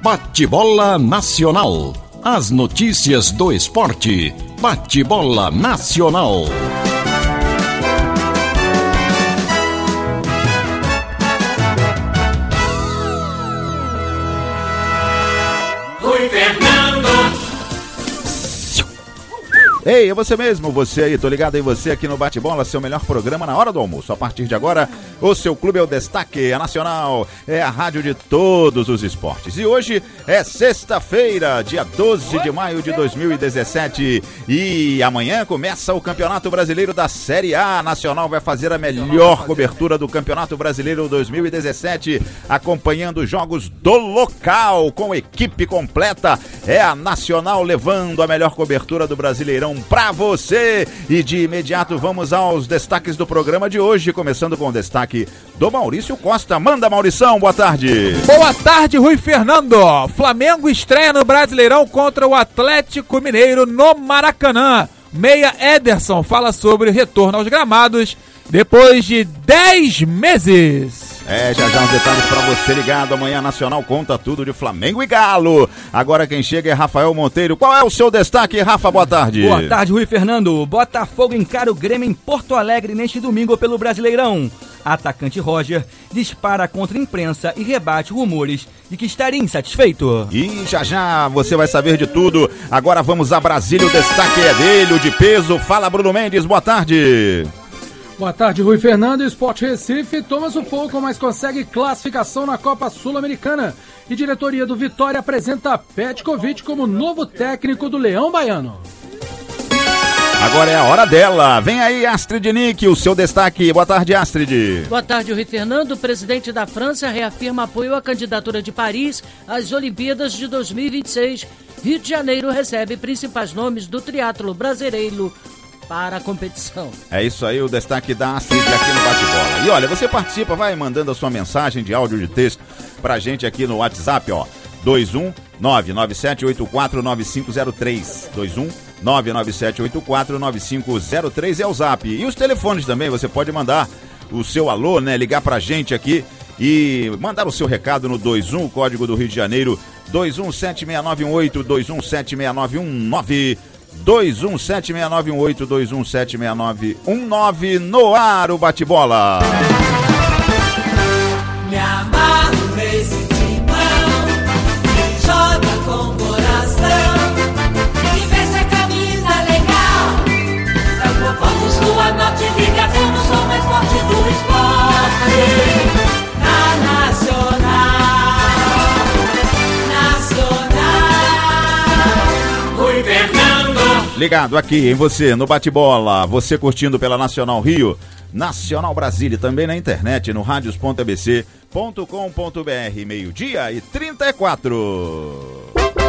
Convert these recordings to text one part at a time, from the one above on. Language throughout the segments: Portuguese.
Bate-bola Nacional. As notícias do esporte. Bate-bola Nacional. Rui Fernando. Ei, é você mesmo, você aí, tô ligado em você aqui no Bate-Bola, seu melhor programa na hora do almoço. A partir de agora, o seu clube é o destaque, a Nacional é a rádio de todos os esportes. E hoje é sexta-feira, dia 12 de maio de 2017 e amanhã começa o Campeonato Brasileiro da Série A. A Nacional vai fazer a melhor cobertura do Campeonato Brasileiro 2017, acompanhando os jogos do local, com equipe completa. É a Nacional levando a melhor cobertura do Brasileirão pra você. E de imediato vamos aos destaques do programa de hoje, começando com o destaque do Maurício Costa. Manda, Maurição, boa tarde. Boa tarde, Rui Fernando. Flamengo estreia no Brasileirão contra o Atlético Mineiro no Maracanã. Meia Ederson fala sobre retorno aos gramados depois de 10 meses. Já uns detalhes pra você ligado. Amanhã a Nacional conta tudo de Flamengo e Galo. Agora quem chega é Rafael Monteiro. Qual é o seu destaque, Rafa? Boa tarde. Boa tarde, Rui Fernando. Botafogo encara o Grêmio em Porto Alegre neste domingo pelo Brasileirão. Atacante Roger dispara contra a imprensa e rebate rumores de que estaria insatisfeito. E já você vai saber de tudo. Agora vamos a Brasília, o destaque é dele, o de peso. Fala, Bruno Mendes, boa tarde. Boa tarde, Rui Fernando. O Sport Recife toma sufoco, mas consegue classificação na Copa Sul-Americana. E diretoria do Vitória apresenta Petkovic como novo técnico do Leão Baiano. Agora é a hora dela. Vem aí, Astrid Nick, o seu destaque. Boa tarde, Astrid. Boa tarde, Rui Fernando. O presidente da França reafirma apoio à candidatura de Paris às Olimpíadas de 2026. Rio de Janeiro recebe principais nomes do triatlo brasileiro para a competição. É isso aí, o destaque da Astrid aqui no Bate-Bola. E olha, você participa, vai mandando a sua mensagem de áudio, de texto pra gente aqui no WhatsApp, ó, 21997849503, 21997849503 é o Zap. E os telefones também, você pode mandar o seu alô, né, ligar pra gente aqui e mandar o seu recado no 21, código do Rio de Janeiro, 217691 21769119, 217691 21769119, no ar o Bate-Bola. Me amarro nesse timão, que joga com coração, que veste a camisa legal. É o povão do Sul, a Norte, ligação no som mais forte do esporte. Na Nacional, Rui Fernando. Ligado aqui em você, no Bate-Bola, você curtindo pela Nacional Rio, Nacional Brasília, também na internet, no radios.abc.com.br, 12:34.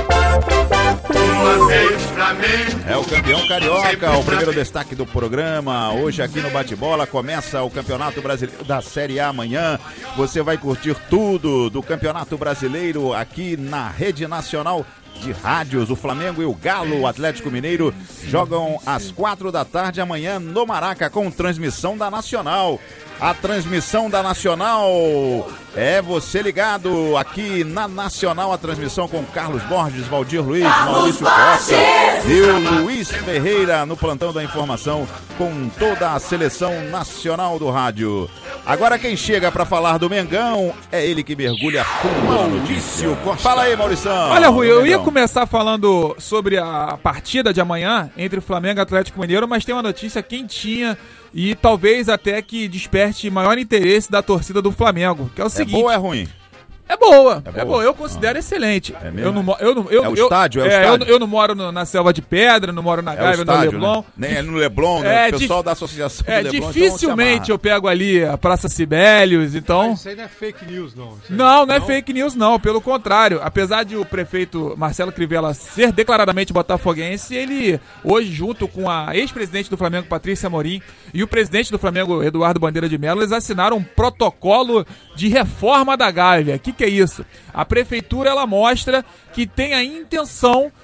É o campeão carioca, o primeiro destaque do programa. Hoje aqui no Bate-Bola começa o Campeonato Brasileiro da Série A amanhã. Você vai curtir tudo do Campeonato Brasileiro aqui na Rede Nacional de rádios. O Flamengo e o Galo, o Atlético Mineiro, jogam às 4 da tarde amanhã no Maraca, com transmissão da Nacional. A transmissão da Nacional é você ligado aqui na Nacional, a transmissão com Carlos Borges, Valdir Luiz, Maurício Costa e o Luiz Ferreira no plantão da informação com toda a seleção nacional do rádio. Agora quem chega para falar do Mengão é ele que mergulha fundo na notícia. Fala aí, Maurição. Olha, Rui, eu ia começar falando sobre a partida de amanhã entre Flamengo e Atlético Mineiro, mas tem uma notícia quentinha e talvez até que desperte maior interesse da torcida do Flamengo, que é o seguinte... É boa ou é ruim? É boa. Eu considero excelente. É mesmo? É o estádio? Eu não moro na Selva de Pedra, não moro na Gávea, no Leblon. Né? Nem é no Leblon, né? O pessoal da associação do Leblon. Dificilmente eu pego ali a Praça Sibelius, então... Mas isso aí não é fake news, não. Não é fake news, não. Pelo contrário, apesar de o prefeito Marcelo Crivella ser declaradamente botafoguense, ele hoje, junto com a ex-presidente do Flamengo, Patrícia Amorim, e o presidente do Flamengo, Eduardo Bandeira de Mello, eles assinaram um protocolo de reforma da Gávea. O que é isso? A prefeitura ela mostra que tem a intenção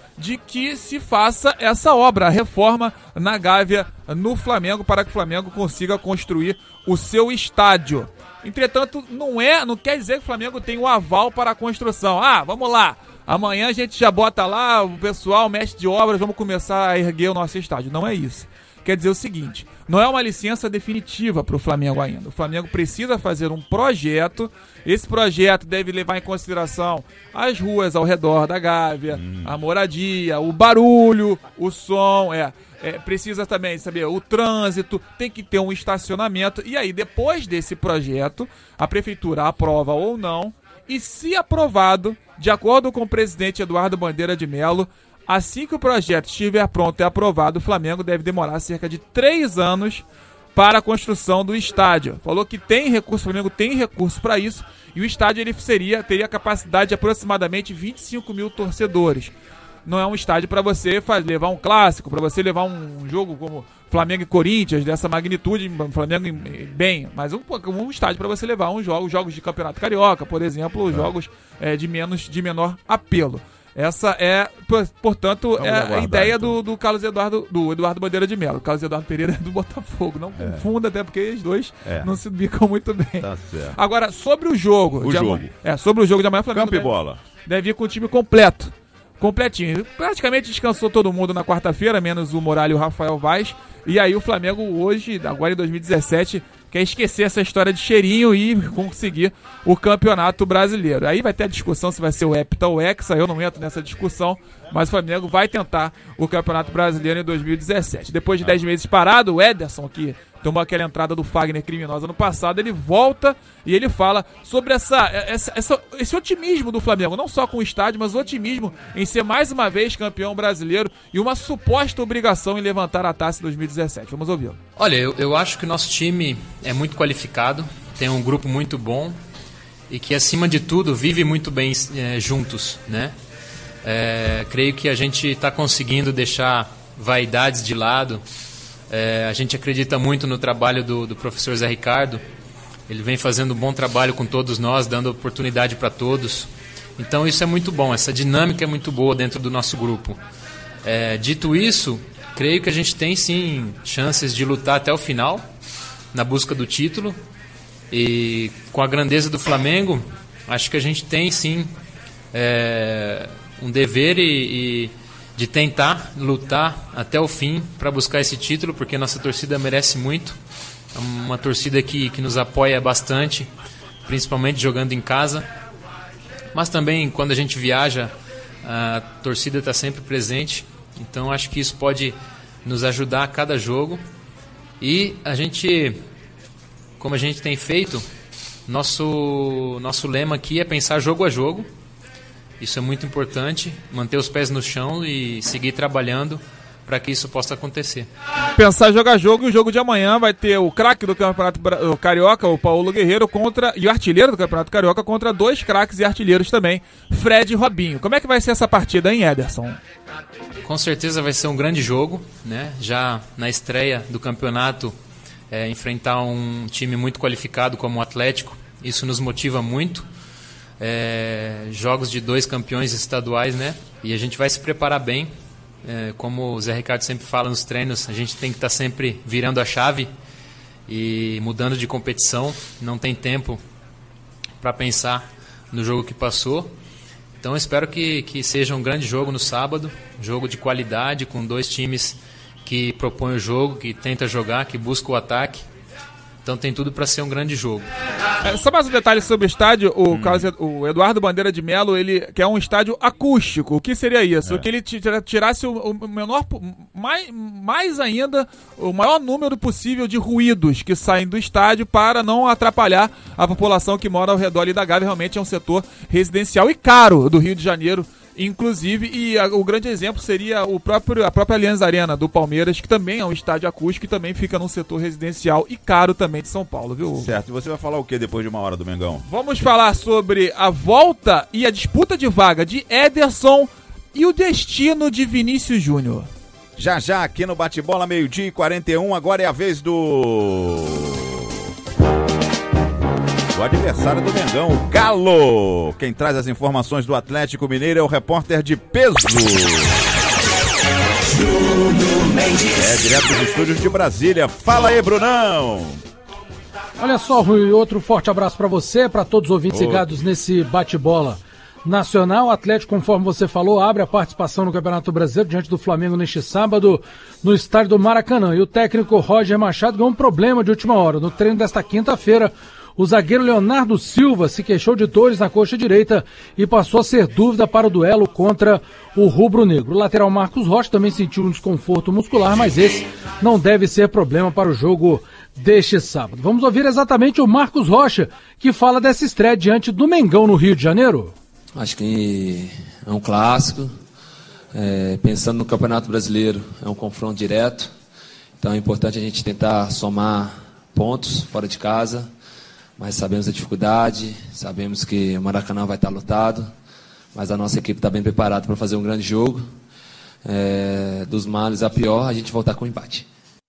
de que se faça essa obra, a reforma na Gávea no Flamengo, para que o Flamengo consiga construir o seu estádio. Entretanto, não quer dizer que o Flamengo tem o aval para a construção. Vamos lá, amanhã a gente já bota lá o pessoal, mestre de obras, vamos começar a erguer o nosso estádio. Não é isso. Quer dizer o seguinte, não é uma licença definitiva para o Flamengo ainda. O Flamengo precisa fazer um projeto. Esse projeto deve levar em consideração as ruas ao redor da Gávea, a moradia, o barulho, o som, precisa também saber o trânsito, tem que ter um estacionamento. E aí, depois desse projeto, a prefeitura aprova ou não. E se aprovado, de acordo com o presidente Eduardo Bandeira de Mello, assim que o projeto estiver pronto e aprovado, o Flamengo deve demorar cerca de 3 anos para a construção do estádio. Falou que tem recurso, o Flamengo tem recurso para isso, e o estádio ele teria capacidade de aproximadamente 25 mil torcedores. Não é um estádio para você levar um clássico, para você levar um jogo como Flamengo e Corinthians, dessa magnitude, Flamengo bem, mas um estádio para você levar jogos de Campeonato Carioca, por exemplo, jogos de menor apelo. Essa é, portanto, a ideia do Carlos Eduardo, do Eduardo Bandeira de Mello. O Carlos Eduardo Pereira é do Botafogo. Não confunda, até porque os dois não se bicam muito bem. Tá certo. Agora, sobre o jogo. Sobre o jogo de amanhã, o Flamengo Campo e bola. Deve ir com o time completinho. Praticamente descansou todo mundo na quarta-feira, menos o Muralha e o Rafael Vaz. E aí o Flamengo hoje, agora em 2017... quer esquecer essa história de cheirinho e conseguir o Campeonato Brasileiro. Aí vai ter a discussão se vai ser o Hepta ou o Hexa, eu não entro nessa discussão, mas o Flamengo vai tentar o Campeonato Brasileiro em 2017. Depois de 10 meses parado, o Ederson, que tomou aquela entrada do Fagner criminosa no passado, ele volta e ele fala sobre esse otimismo do Flamengo, não só com o estádio, mas o otimismo em ser mais uma vez campeão brasileiro e uma suposta obrigação em levantar a taça em 2017. Vamos ouvi-lo. Olha, eu acho que o nosso time é muito qualificado, tem um grupo muito bom e que, acima de tudo, vive muito bem juntos, né? Creio que a gente está conseguindo deixar vaidades de lado. A gente acredita muito no trabalho do professor Zé Ricardo. Ele vem fazendo um bom trabalho com todos nós, dando oportunidade para todos. Então isso é muito bom, essa dinâmica é muito boa dentro do nosso grupo. Dito isso, creio que a gente tem sim chances de lutar até o final na busca do título, e com a grandeza do Flamengo acho que a gente tem sim um dever de tentar lutar até o fim para buscar esse título, porque nossa torcida merece muito. É uma torcida que nos apoia bastante, principalmente jogando em casa, mas também quando a gente viaja a torcida está sempre presente. Então acho que isso pode nos ajudar a cada jogo. E a gente, como a gente tem feito, nosso lema aqui é pensar jogo a jogo. Isso é muito importante, manter os pés no chão e seguir trabalhando para que isso possa acontecer. Pensar jogo a jogo, e o jogo de amanhã vai ter o craque do Campeonato Carioca, o Paulo Guerreiro, e o artilheiro do Campeonato Carioca contra 2 craques e artilheiros também, Fred e Robinho. Como é que vai ser essa partida, hein, Ederson? Com certeza vai ser um grande jogo, né? Já na estreia do campeonato, enfrentar um time muito qualificado como o Atlético, isso nos motiva muito. Jogos de 2 campeões estaduais, né? E a gente vai se preparar bem. Como o Zé Ricardo sempre fala nos treinos, a gente tem que estar sempre virando a chave e mudando de competição. Não tem tempo para pensar no jogo que passou. Então eu espero que seja um grande jogo no sábado, jogo de qualidade, com 2 times que propõem o jogo, que tenta jogar, que busca o ataque. Então tem tudo para ser um grande jogo. Só mais um detalhe sobre o estádio. O Eduardo Bandeira de Mello, ele quer um estádio acústico. O que seria isso? Que ele tirasse o menor, mais ainda, o maior número possível de ruídos que saem do estádio para não atrapalhar a população que mora ao redor ali da Gávea. Realmente é um setor residencial e caro do Rio de Janeiro, inclusive, e o grande exemplo seria a própria Allianz Arena do Palmeiras, que também é um estádio acústico e também fica num setor residencial e caro também de São Paulo, viu? Certo, e você vai falar o que depois de 1 hora do Mengão? Vamos falar sobre a volta e a disputa de vaga de Ederson e o destino de Vinícius Júnior. Já aqui no Bate-Bola, 12h41, agora é a vez do do adversário do Mengão, o Galo. Quem traz as informações do Atlético Mineiro é o repórter de peso. É direto dos estúdios de Brasília. Fala aí, Brunão. Olha só, Rui, outro forte abraço para você, para todos os ouvintes ligados nesse bate-bola nacional. O Atlético, conforme você falou, abre a participação no Campeonato Brasileiro diante do Flamengo neste sábado no estádio do Maracanã. E o técnico Roger Machado ganhou um problema de última hora. No treino desta quinta-feira, o zagueiro Leonardo Silva se queixou de dores na coxa direita e passou a ser dúvida para o duelo contra o rubro-negro. O lateral Marcos Rocha também sentiu um desconforto muscular, mas esse não deve ser problema para o jogo deste sábado. Vamos ouvir exatamente o Marcos Rocha, que fala dessa estreia diante do Mengão no Rio de Janeiro. Acho que é um clássico, pensando no Campeonato Brasileiro, é um confronto direto, então é importante a gente tentar somar pontos fora de casa, mas sabemos a dificuldade, sabemos que o Maracanã vai estar lotado, mas a nossa equipe está bem preparada para fazer um grande jogo, dos males a pior, a gente voltar com o empate.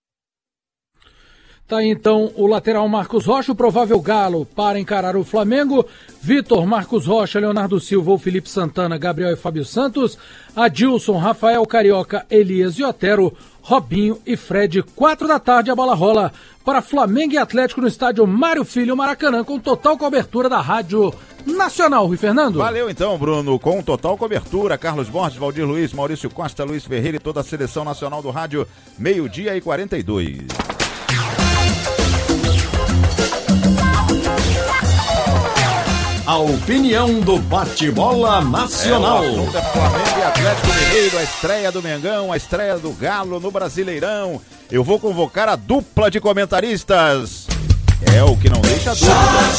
Tá aí então o lateral Marcos Rocha, o provável Galo para encarar o Flamengo. Vitor, Marcos Rocha, Leonardo Silva, Felipe Santana, Gabriel e Fábio Santos, Adilson, Rafael Carioca, Elias e Otero, Robinho e Fred. 4 da tarde a bola rola para Flamengo e Atlético no estádio Mário Filho Maracanã, com total cobertura da Rádio Nacional. Rui Fernando. Valeu então, Bruno, com total cobertura. Carlos Borges, Valdir Luiz, Maurício Costa, Luiz Ferreira e toda a seleção nacional do rádio, 12:42. A opinião do bate-bola nacional. O assunto é Flamengo e Atlético Mineiro, a estreia do Mengão, a estreia do Galo no Brasileirão. Eu vou convocar a dupla de comentaristas. É o que não deixa dúvida.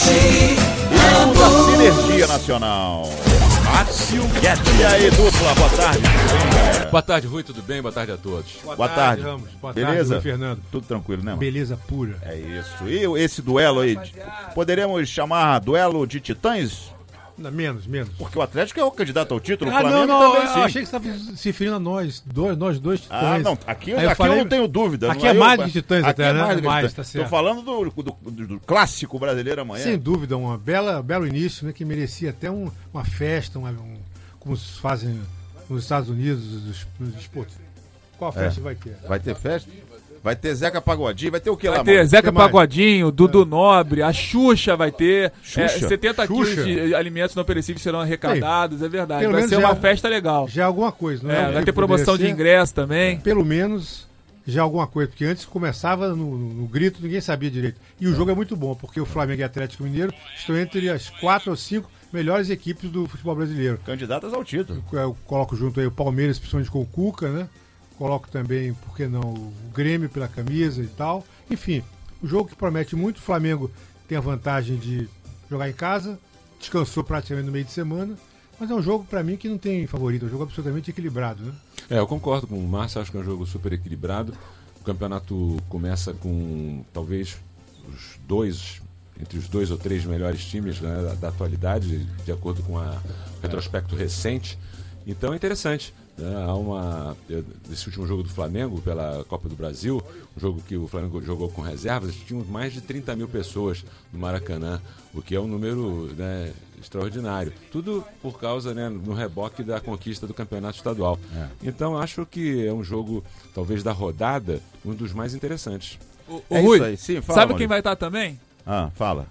E da Sinergia Nacional. Márcio Guedes. E aí, dupla, boa tarde. Boa tarde, Rui, tudo bem? Boa tarde a todos. Boa tarde. Ramos. Boa Beleza? tarde, Fernando. Tudo tranquilo, né, mano? Beleza pura. É isso. E esse duelo aí, poderíamos chamar duelo de titãs? Não, menos. Porque o Atlético é o candidato ao título, o Ah, Flamengo não, também sim. eu achei que você estava se referindo a nós dois titãs. Ah, não, aqui Aí eu não tenho dúvida. Aqui não é mais eu, de titãs aqui até, é né? mais de Mais, titãs. tá certo. Tô falando do clássico brasileiro amanhã. Sem dúvida, um belo início, né, que merecia até uma festa, como se fazem nos Estados Unidos, nos desportos. Qual festa vai ter? Vai ter festa? Vai ter Zeca Pagodinho, vai ter o que lá, Vai ter mano? Zeca Pagodinho, Dudu Nobre, a Xuxa vai ter. Xuxa? 70 Xuxa? quilos de alimentos não perecíveis serão arrecadados, é verdade. Pelo Vai menos ser já uma festa legal. Já é alguma coisa, não é? Vai ter promoção de ingresso também. Pelo menos já é alguma coisa, porque antes começava no grito, ninguém sabia direito. E o jogo é muito bom, porque o Flamengo e o Atlético Mineiro estão entre as 4 ou 5 melhores equipes do futebol brasileiro. Candidatas ao título. Eu coloco junto aí o Palmeiras, principalmente com o Cuca, né? Coloco também, por que não, o Grêmio pela camisa e tal. Enfim, um jogo que promete muito. O Flamengo tem a vantagem de jogar em casa, descansou praticamente no meio de semana, mas é um jogo, para mim, que não tem favorito. É um jogo absolutamente equilibrado, né? Eu concordo com o Márcio, acho que é um jogo super equilibrado. O campeonato começa com, talvez, entre os 2 ou 3 melhores times, né, da atualidade, de acordo com o retrospecto recente. Então é interessante. Nesse último jogo do Flamengo pela Copa do Brasil, um jogo que o Flamengo jogou com reservas, tinham mais de 30 mil pessoas no Maracanã, o que é um número, né, extraordinário. Tudo por causa, né, no reboque da conquista do campeonato estadual. Então acho que é um jogo, talvez da rodada, um dos mais interessantes. O Rui, isso aí. Sim, fala, sabe Maurício. quem vai estar também? Fala.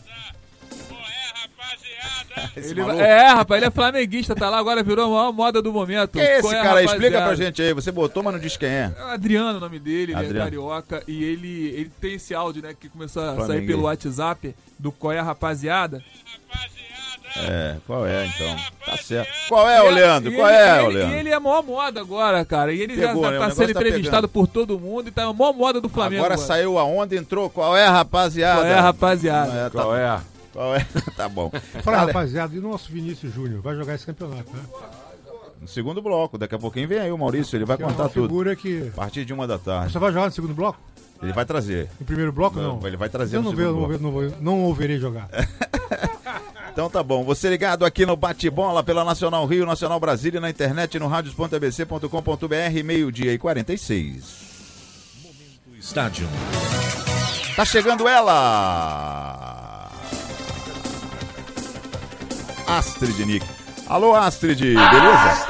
Rapaz, ele é flamenguista, tá lá, agora virou a maior moda do momento. Quem é esse cara aí? Explica pra gente aí. Você botou, mas não diz quem é. É o Adriano o nome dele, ele Adriano. é carioca e ele tem esse áudio, né, que começou a sair pelo WhatsApp do Qual é a Rapaziada. Qual é então? Tá certo. Qual é, o Leandro? Qual é, o Leandro? E ele é a maior moda agora, cara. E ele Pegou, já né? O tá negócio sendo tá entrevistado pegando. por todo mundo e tá a maior moda do Flamengo. Agora saiu a onda, entrou. Qual é, rapaziada? Qual é, rapaziada? Qual é? Tá bom. Fala, rapaziada, e o nosso Vinícius Júnior vai jogar esse campeonato, né? No segundo bloco, daqui a pouquinho vem aí o Maurício, ele vai Que é contar uma tudo. figura que... A partir de 1 da tarde. Você vai jogar no segundo bloco? Ele vai trazer. No primeiro bloco, não? Ele vai trazer Eu no não segundo bloco. não ouvirei jogar. Então tá bom, você ligado aqui no Bate-Bola pela Nacional Rio, Nacional Brasília, na internet, no radios.abc.com.br, 12:46. Estádio. Tá chegando ela! Astrid Nick. Alô, Astrid, beleza?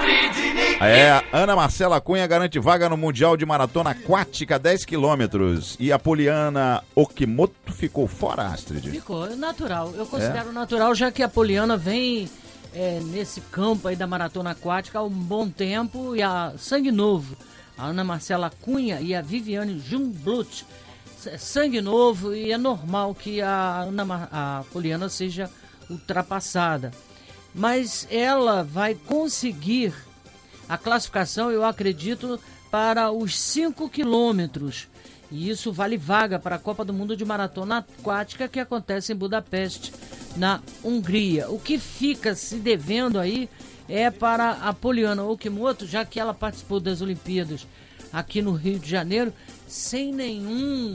Ana Marcela Cunha garante vaga no Mundial de Maratona Aquática 10 quilômetros. E a Poliana Okimoto ficou fora, Astrid? Ficou, é natural. Eu considero natural, já que a Poliana vem nesse campo aí da Maratona Aquática há um bom tempo. E a sangue novo, a Ana Marcela Cunha e a Viviane Jumblut, sangue novo, e é normal que a Poliana seja ultrapassada. Mas ela vai conseguir a classificação, eu acredito, para os 5 quilômetros. E isso vale vaga para a Copa do Mundo de Maratona Aquática, que acontece em Budapeste, na Hungria. O que fica se devendo aí é para a Poliana Okimoto, já que ela participou das Olimpíadas aqui no Rio de Janeiro, sem nenhum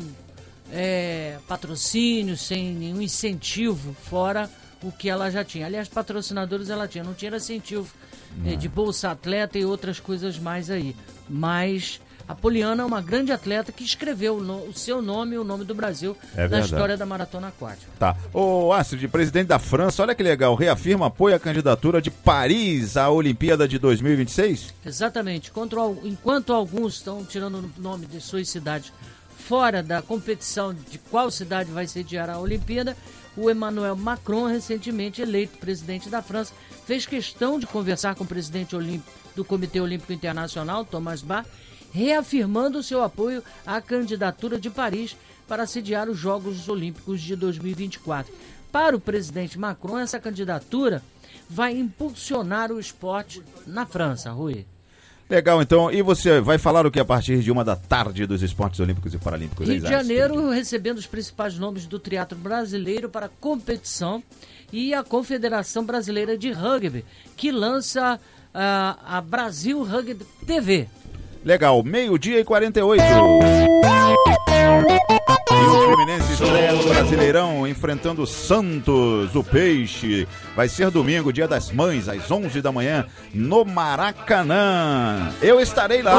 patrocínio, sem nenhum incentivo, fora o que ela já tinha. Aliás, patrocinadores ela tinha, não tinha incentivo de Bolsa Atleta e outras coisas mais aí. Mas a Poliana é uma grande atleta que escreveu o seu nome e o nome do Brasil na história da Maratona Aquática. Tá. Ô, Astrid, presidente da França, olha que legal, reafirma apoio à candidatura de Paris à Olimpíada de 2026? Exatamente. Enquanto alguns estão tirando o nome de suas cidades fora da competição de qual cidade vai sediar a Olimpíada, o Emmanuel Macron, recentemente eleito presidente da França, fez questão de conversar com o presidente do Comitê Olímpico Internacional, Thomas Bach, reafirmando o seu apoio à candidatura de Paris para sediar os Jogos Olímpicos de 2024. Para o presidente Macron, essa candidatura vai impulsionar o esporte na França, Rui. Legal, então. E você vai falar o que a partir de 1h dos Esportes Olímpicos e Paralímpicos? Rio de Janeiro, recebendo os principais nomes do triatlo brasileiro para competição, e a Confederação Brasileira de Rugby, que lança a Brasil Rugby TV. Legal, 12h48. E o Fluminense estreia no Brasileirão enfrentando o Santos, o Peixe. Vai ser domingo, Dia das Mães, às 11 da manhã, no Maracanã. Eu estarei lá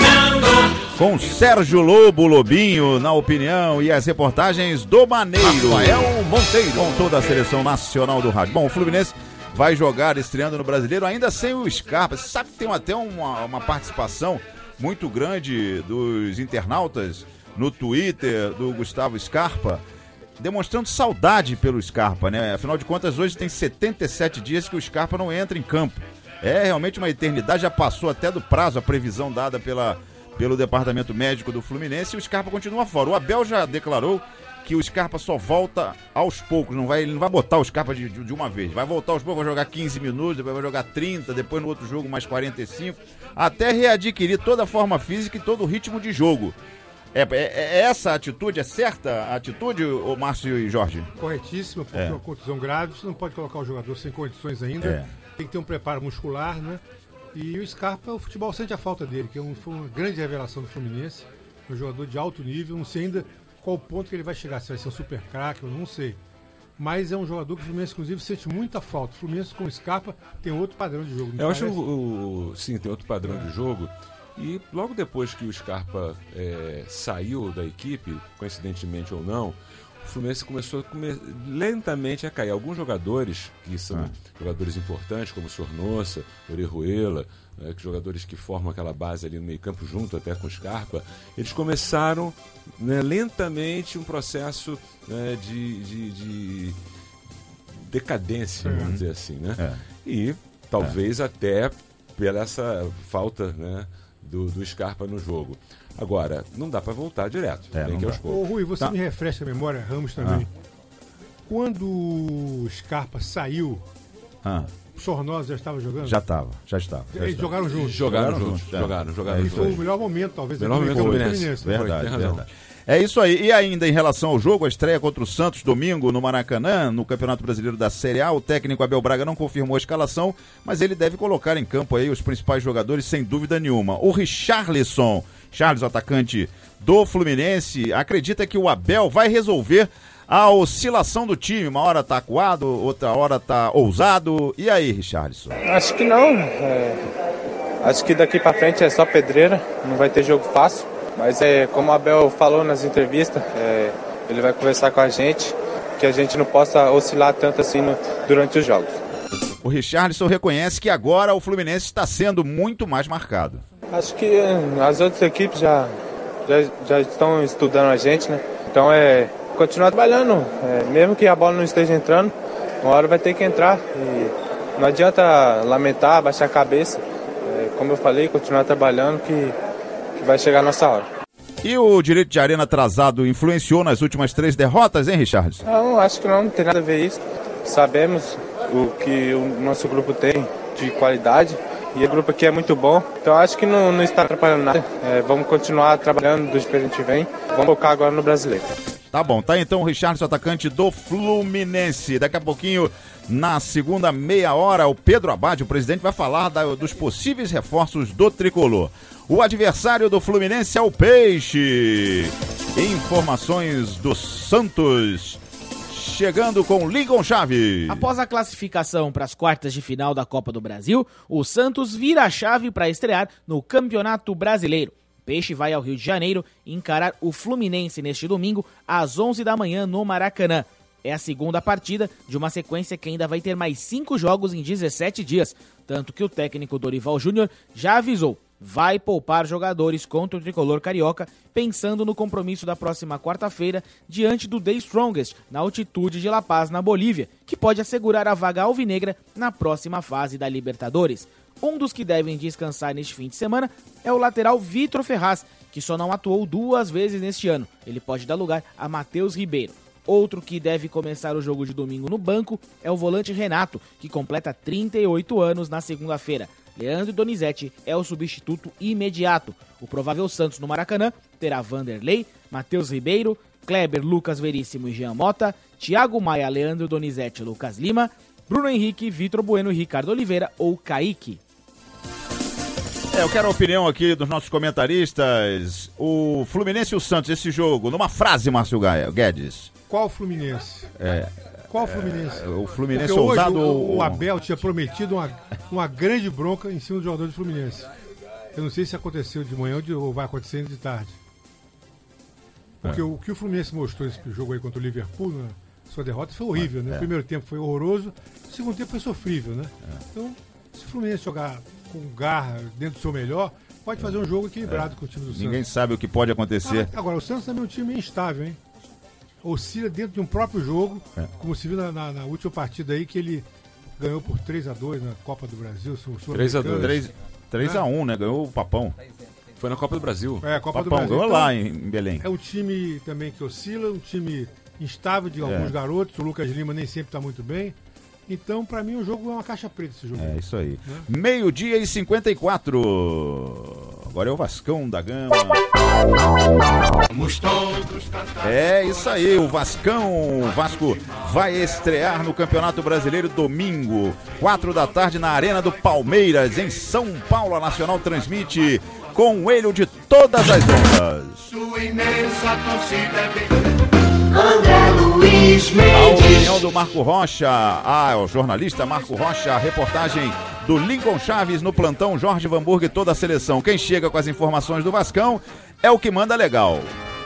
com Sérgio Lobo Lobinho na opinião e as reportagens do Maneiro, Rafael Monteiro, com toda a seleção nacional do rádio. Bom, o Fluminense vai jogar estreando no Brasileiro ainda sem o Scarpa. Você sabe que tem até uma participação muito grande dos internautas no Twitter do Gustavo Scarpa, demonstrando saudade pelo Scarpa, né? Afinal de contas, hoje tem 77 dias que o Scarpa não entra em campo. É realmente uma eternidade, já passou até do prazo a previsão dada pelo departamento médico do Fluminense, e o Scarpa continua fora. O Abel já declarou que o Scarpa só volta aos poucos, ele não vai botar o Scarpa de uma vez, vai voltar aos poucos, vai jogar 15 minutos, depois vai jogar 30, depois no outro jogo mais 45, até readquirir toda a forma física e todo o ritmo de jogo. Essa atitude, é certa a atitude, ô Márcio e Jorge? Corretíssima, porque é uma contusão grave, você não pode colocar o jogador sem condições ainda, tem que ter um preparo muscular, né? E o Scarpa, o futebol sente a falta dele, que foi uma grande revelação do Fluminense, um jogador de alto nível, não sei ainda qual ponto que ele vai chegar, se vai ser um super craque, eu não sei. Mas é um jogador que o Fluminense, inclusive, sente muita falta. O Fluminense com o Scarpa tem outro padrão de jogo. Eu acho sim, tem outro padrão de jogo. E logo depois que o Scarpa saiu da equipe, coincidentemente ou não, o Fluminense começou lentamente a cair. Alguns jogadores, que são jogadores importantes, como o Sornosa, Orejuela, jogadores que formam aquela base ali no meio campo, junto até com o Scarpa, eles começaram lentamente um processo de decadência, vamos dizer assim, né? E talvez até pela essa falta, né, do Scarpa no jogo. Agora, não dá para voltar direto. Tem que aos poucos. Ô, Rui, você me refresca a memória, Ramos também. Quando o Scarpa saiu, o Sornosa já estava jogando? Já estava. Eles jogaram juntos. Jogaram juntos. E foi o melhor momento, talvez, do Fluminense. Verdade. É isso aí. E ainda em relação ao jogo, a estreia contra o Santos domingo no Maracanã, no Campeonato Brasileiro da Série A, o técnico Abel Braga não confirmou a escalação, mas ele deve colocar em campo aí os principais jogadores sem dúvida nenhuma. O Richarlison, atacante do Fluminense, acredita que o Abel vai resolver a oscilação do time. Uma hora tá acuado, outra hora tá ousado. E aí, Richarlison? Acho que não. Acho que daqui pra frente é só pedreira, não vai ter jogo fácil. Mas como o Abel falou nas entrevistas, ele vai conversar com a gente, que a gente não possa oscilar tanto assim durante os jogos. O Richarlison reconhece que agora o Fluminense está sendo muito mais marcado. Acho que as outras equipes já estão estudando a gente, né? Então continuar trabalhando, mesmo que a bola não esteja entrando, uma hora vai ter que entrar. E não adianta lamentar, baixar a cabeça. Como eu falei, continuar trabalhando que vai chegar a nossa hora. E o direito de arena atrasado influenciou nas últimas 3 derrotas, hein, Richarlison? Não, acho que não tem nada a ver isso. Sabemos o que o nosso grupo tem de qualidade e o grupo aqui é muito bom. Então acho que não está atrapalhando nada. Vamos continuar trabalhando do jeito que a gente vem. Vamos focar agora no brasileiro. Tá bom, tá então o Richarlison, atacante do Fluminense. Daqui a pouquinho, na segunda meia hora, o Pedro Abad, o presidente, vai falar dos possíveis reforços do Tricolor. O adversário do Fluminense é o Peixe. Informações do Santos. Chegando com Lincoln Chaves. Após a classificação para as quartas de final da Copa do Brasil, o Santos vira a chave para estrear no Campeonato Brasileiro. O Peixe vai ao Rio de Janeiro encarar o Fluminense neste domingo, às 11 da manhã, no Maracanã. É a segunda partida de uma sequência que ainda vai ter mais 5 jogos em 17 dias, tanto que o técnico Dorival Júnior já avisou. Vai poupar jogadores contra o tricolor carioca, pensando no compromisso da próxima quarta-feira diante do The Strongest, na altitude de La Paz, na Bolívia, que pode assegurar a vaga alvinegra na próxima fase da Libertadores. Um dos que devem descansar neste fim de semana é o lateral Vitor Ferraz, que só não atuou 2 vezes neste ano. Ele pode dar lugar a Matheus Ribeiro. Outro que deve começar o jogo de domingo no banco é o volante Renato, que completa 38 anos na segunda-feira. Leandro Donizete é o substituto imediato. O provável Santos no Maracanã terá Vanderlei, Matheus Ribeiro, Kleber, Lucas Veríssimo e Jean Mota, Thiago Maia, Leandro Donizete, Lucas Lima, Bruno Henrique, Vitor Bueno, Ricardo Oliveira ou Kaique. Eu quero a opinião aqui dos nossos comentaristas. O Fluminense e o Santos, esse jogo, numa frase, Márcio Guedes. Qual Fluminense? Qual Fluminense? O Fluminense porque hoje ousado. O Abel tinha prometido uma grande bronca em cima do jogador do Fluminense. Eu não sei se aconteceu de manhã ou vai acontecer de tarde. Porque o que o Fluminense mostrou nesse jogo aí contra o Liverpool, né, sua derrota, foi horrível, né? O primeiro tempo foi horroroso, o segundo tempo foi sofrível, né? Então, se o Fluminense jogar com garra dentro do seu melhor, pode fazer um jogo equilibrado com o time do Santos. Ninguém sabe o que pode acontecer. Agora, o Santos também é um time instável, hein? Oscila dentro de um próprio jogo, como se viu na última partida aí, que ele ganhou por 3-2 na Copa do Brasil. 3-2. 3-1, né? Ganhou o Papão. Foi na Copa do Brasil. Copa do Papão Brasil. ganhou então, lá em Belém. É um time também que oscila, um time instável de alguns garotos. O Lucas Lima nem sempre está muito bem. Então, pra mim, o jogo é uma caixa preta, esse jogo. É isso aí. Né? 12h54. Agora é o Vascão da Gama. É isso aí, o Vascão. O Vasco vai estrear no Campeonato Brasileiro domingo, 4 da tarde, na Arena do Palmeiras, em São Paulo. A Nacional transmite com o elho de todas as ondas. Sua imensa torcida André Luiz Mendes. A opinião do Marco Rocha, o jornalista Marco Rocha, a reportagem do Lincoln Chaves no plantão Jorge Vanburg e toda a seleção. Quem chega com as informações do Vascão é o que manda legal.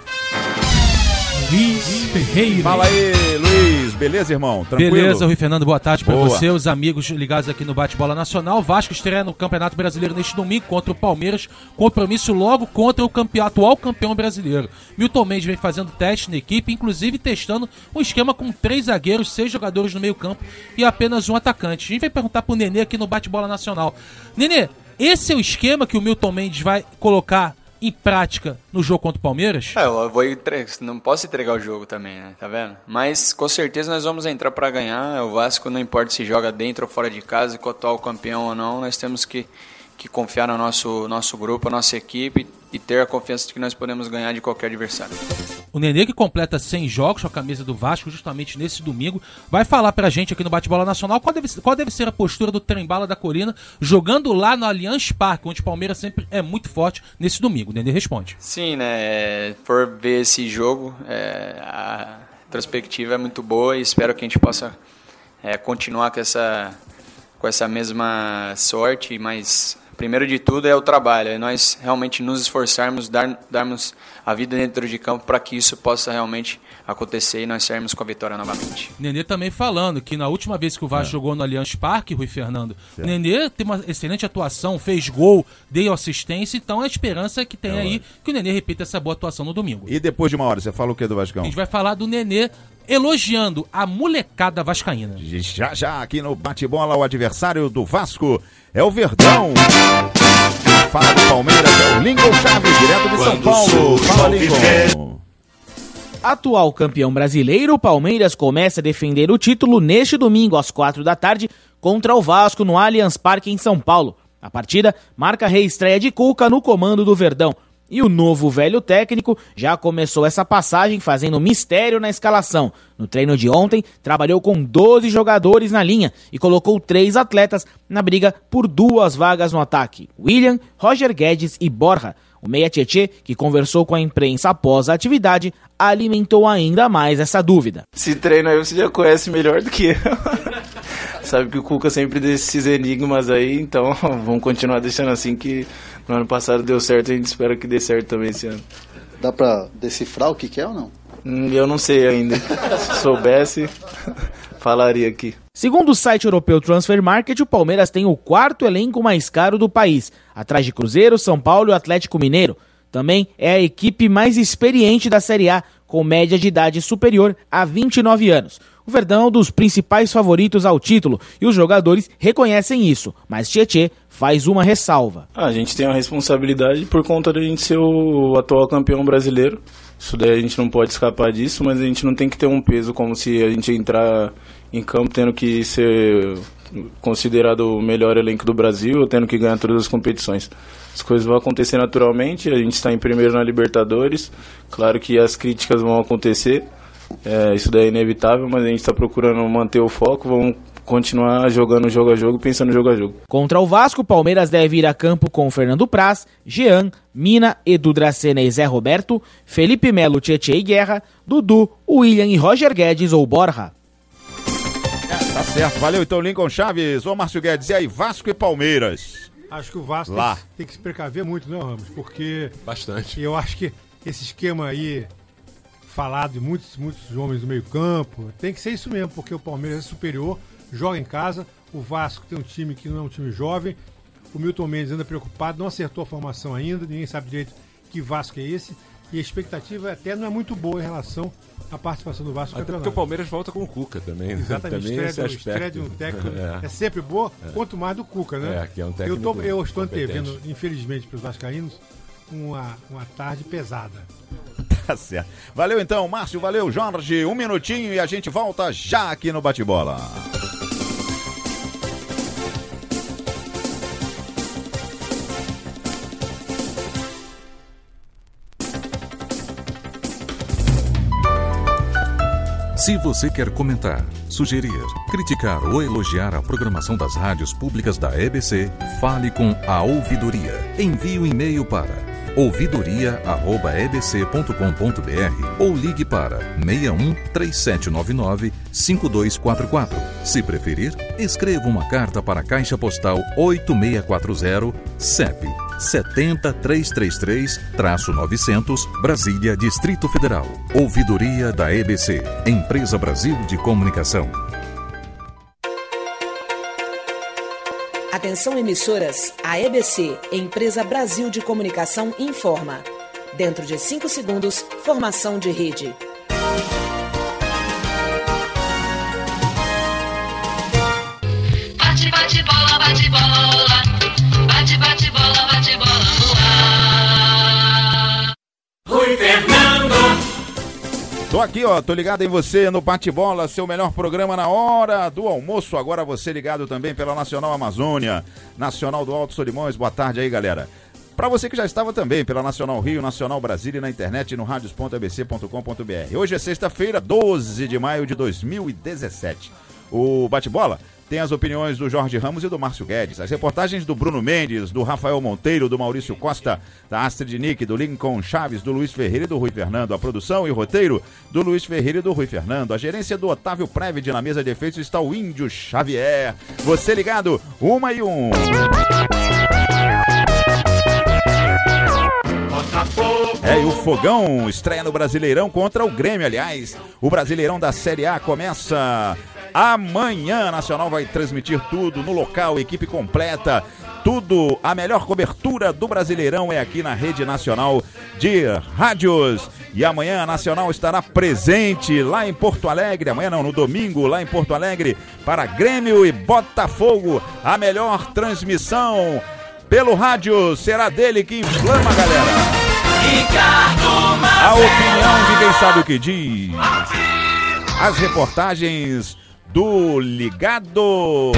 Luiz Ferreira. Fala aí, Luiz. Beleza, irmão? Tranquilo? Beleza, Rui Fernando, boa tarde pra Boa. você, os amigos ligados aqui no Bate-Bola Nacional. Vasco estreia no Campeonato Brasileiro neste domingo contra o Palmeiras, compromisso logo contra o atual campeão brasileiro. Milton Mendes vem fazendo teste na equipe, inclusive testando um esquema com 3 zagueiros, 6 jogadores no meio campo e apenas um atacante. A gente vai perguntar pro Nenê aqui no Bate-Bola Nacional. Nenê, esse é o esquema que o Milton Mendes vai colocar em prática no jogo contra o Palmeiras? Eu não posso entregar o jogo também, né? Tá vendo? Mas com certeza nós vamos entrar para ganhar. O Vasco, não importa se joga dentro ou fora de casa, com o atual campeão ou não, nós temos que confiar no nosso grupo, a nossa equipe e ter a confiança de que nós podemos ganhar de qualquer adversário. O Nenê, que completa 100 jogos com a camisa do Vasco justamente nesse domingo, vai falar pra gente aqui no Bate-Bola Nacional qual deve ser a postura do Trem-Bala da Colina jogando lá no Allianz Parque, onde o Palmeiras sempre é muito forte nesse domingo. O Nenê responde. Sim, né? Por ver esse jogo, a perspectiva é muito boa e espero que a gente possa continuar com essa mesma sorte, mas primeiro de tudo é o trabalho, é nós realmente nos esforçarmos, darmos a vida dentro de campo para que isso possa realmente acontecer e nós sairmos com a vitória novamente. Nenê também falando que na última vez que o Vasco jogou no Allianz Parque, Rui Fernando, Nenê tem uma excelente atuação, fez gol, deu assistência, então a esperança é que tem aí que o Nenê repita essa boa atuação no domingo. E depois de uma hora, você fala o que do Vascão? A gente vai falar do Nenê elogiando a molecada vascaína. Já aqui no bate-bola, o adversário do Vasco é o Verdão. Fala do Palmeiras, é o Lincoln Chaves, direto de São Paulo. Fala, Lincoln. Atual campeão brasileiro, o Palmeiras começa a defender o título neste domingo às 4 da tarde contra o Vasco no Allianz Parque em São Paulo. A partida marca a reestreia de Cuca no comando do Verdão. E o novo velho técnico já começou essa passagem fazendo mistério na escalação. No treino de ontem, trabalhou com 12 jogadores na linha e colocou 3 atletas na briga por 2 vagas no ataque: William, Roger Guedes e Borja. O meia Tietê, que conversou com a imprensa após a atividade, alimentou ainda mais essa dúvida. Esse treino aí você já conhece melhor do que eu. Sabe que o Cuca sempre deixa esses enigmas aí, então vamos continuar deixando assim, que no ano passado deu certo, a gente espera que dê certo também esse ano. Dá pra decifrar o que é ou não? Eu não sei ainda. Se soubesse, falaria aqui. Segundo o site europeu Transfer Market, o Palmeiras tem o 4º elenco mais caro do país, atrás de Cruzeiro, São Paulo e o Atlético Mineiro. Também é a equipe mais experiente da Série A, com média de idade superior a 29 anos. O Verdão é um dos principais favoritos ao título e os jogadores reconhecem isso, mas Tietê faz uma ressalva. A gente tem a responsabilidade por conta de a gente ser o atual campeão brasileiro. Isso daí a gente não pode escapar disso, mas a gente não tem que ter um peso como se a gente entrar em campo tendo que ser considerado o melhor elenco do Brasil ou tendo que ganhar todas as competições. As coisas vão acontecer naturalmente, a gente está em primeiro na Libertadores, claro que as críticas vão acontecer, isso daí é inevitável, mas a gente está procurando manter o foco, vamos continuar jogando jogo a jogo, pensando jogo a jogo. Contra o Vasco, o Palmeiras deve ir a campo com Fernando Praz, Jean, Mina, Edu Dracena e Zé Roberto, Felipe Melo, Tietê e Guerra, Dudu, William e Roger Guedes ou Borja. Tá certo, valeu então Lincoln Chaves. Ô Márcio Guedes, e aí, Vasco e Palmeiras? Acho que o Vasco tem que se precaver muito, não, Ramos? Porque bastante. Eu acho que esse esquema aí, falado de muitos homens do meio campo, tem que ser isso mesmo, porque o Palmeiras é superior, joga em casa, o Vasco tem um time que não é um time jovem, o Milton Mendes anda preocupado, não acertou a formação ainda, ninguém sabe direito que Vasco é esse, e a expectativa até não é muito boa em relação à participação do Vasco no campeonato. Porque o Palmeiras volta com o Cuca também. Exatamente, também estreia de um técnico é sempre boa, quanto mais do Cuca, né? Que é um técnico eu estou antevendo, infelizmente, para os vascaínos, uma tarde pesada. Tá certo. Valeu então, Márcio, valeu, Jorge. Um minutinho e a gente volta já aqui no Bate-Bola. Se você quer comentar, sugerir, criticar ou elogiar a programação das rádios públicas da EBC, fale com a Ouvidoria. Envie um e-mail para ouvidoria@ebc.com.br ou ligue para 61 3799 5244. Se preferir, escreva uma carta para a Caixa Postal 8640, CEP 70333-900, Brasília, Distrito Federal. Ouvidoria da EBC, Empresa Brasil de Comunicação. Atenção emissoras, a EBC, Empresa Brasil de Comunicação, informa. Dentro de 5 segundos, formação de rede. Bate, bate, bola, bate, bola. Bate, bate, bola, bate, bola no ar. Rui Fernando. Tô aqui, ó, tô ligado em você no Bate-Bola, seu melhor programa na hora do almoço. Agora você ligado também pela Nacional Amazônia, Nacional do Alto Solimões. Boa tarde aí, galera. Para você que já estava também pela Nacional Rio, Nacional Brasília e na internet no radios.abc.com.br. Hoje é sexta-feira, 12 de maio de 2017. O Bate-Bola tem as opiniões do Jorge Ramos e do Márcio Guedes, as reportagens do Bruno Mendes, do Rafael Monteiro, do Maurício Costa, da Astrid Nick, do Lincoln Chaves, do Luiz Ferreira e do Rui Fernando. A produção e o roteiro do Luiz Ferreira e do Rui Fernando. A gerência do Otávio Previde. Na mesa de efeitos está o Índio Xavier. Você ligado, 1 e 1. E o Fogão estreia no Brasileirão contra o Grêmio. Aliás, o Brasileirão da Série A começa amanhã. A Nacional vai transmitir tudo no local, equipe completa, tudo. A melhor cobertura do Brasileirão é aqui na Rede Nacional de Rádios. E amanhã a Nacional estará presente lá em Porto Alegre. Amanhã não, no domingo, lá em Porto Alegre, para Grêmio e Botafogo. A melhor transmissão pelo rádio será dele que inflama, galera. A opinião de quem sabe o que diz. As reportagens do Ligado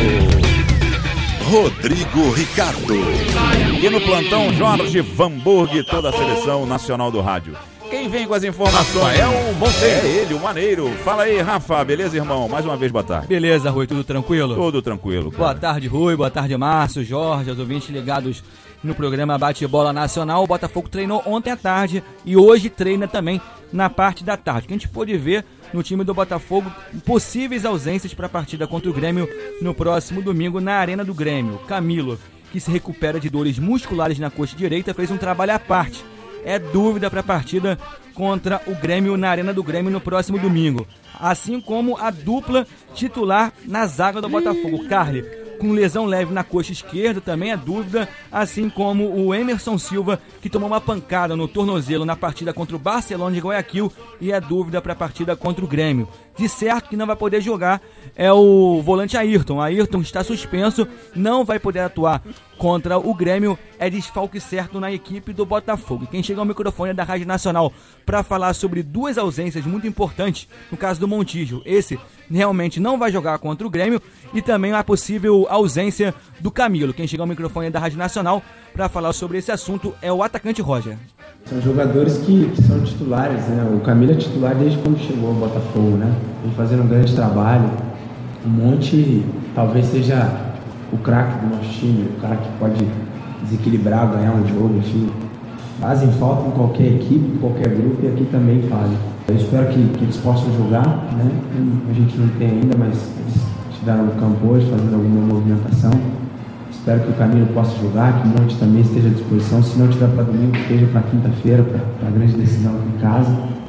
Rodrigo Ricardo. E no plantão, Jorge Vanburg, toda a seleção nacional do rádio. Quem vem com as informações é o Monteiro. É ele, o Maneiro. Fala aí, Rafa. Beleza, irmão? Mais uma vez, boa tarde. Beleza, Rui. Tudo tranquilo? Tudo tranquilo, cara. Boa tarde, Rui. Boa tarde, Márcio, Jorge, os ouvintes ligados no programa Bate-Bola Nacional. O Botafogo treinou ontem à tarde e hoje treina também na parte da tarde. O que a gente pôde ver no time do Botafogo, possíveis ausências para a partida contra o Grêmio no próximo domingo na Arena do Grêmio. Camilo, que se recupera de dores musculares na coxa direita, fez um trabalho à parte. É dúvida para a partida contra o Grêmio na Arena do Grêmio no próximo domingo. Assim como a dupla titular na zaga do Botafogo. Carly, com lesão leve na coxa esquerda, também é dúvida. Assim como o Emerson Silva, que tomou uma pancada no tornozelo na partida contra o Barcelona de Guayaquil e é dúvida para a partida contra o Grêmio. De certo que não vai poder jogar é o volante Ayrton. Ayrton está suspenso, não vai poder atuar contra o Grêmio, é desfalque certo na equipe do Botafogo. Quem chega ao microfone é da Rádio Nacional para falar sobre duas ausências muito importantes, no caso do Montijo. Esse realmente não vai jogar contra o Grêmio e também a possível ausência do Camilo. Quem chega ao microfone é da Rádio Nacional para falar sobre esse assunto é o atacante Roger. São jogadores que são titulares, né? O Camilo é titular desde quando chegou ao Botafogo, né? Vem fazendo um grande trabalho. O Monte talvez seja o craque do nosso time, o cara que pode desequilibrar, ganhar um jogo, enfim. Fazem falta em qualquer equipe, em qualquer grupo, e aqui também fazem. Eu espero que eles possam jogar, né? A gente não tem ainda, mas eles estiveram no campo hoje fazendo alguma movimentação. Espero que o Camilo possa jogar, que o Monte também esteja à disposição. Se não tiver para domingo, que esteja para quinta-feira, para a grande decisão aqui em casa.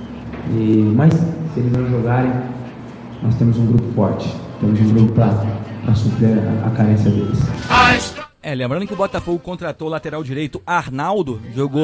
Mas se eles não jogarem, nós temos um grupo forte. Temos um grupo para suprir a carência deles. Lembrando que o Botafogo contratou o lateral direito Arnaldo,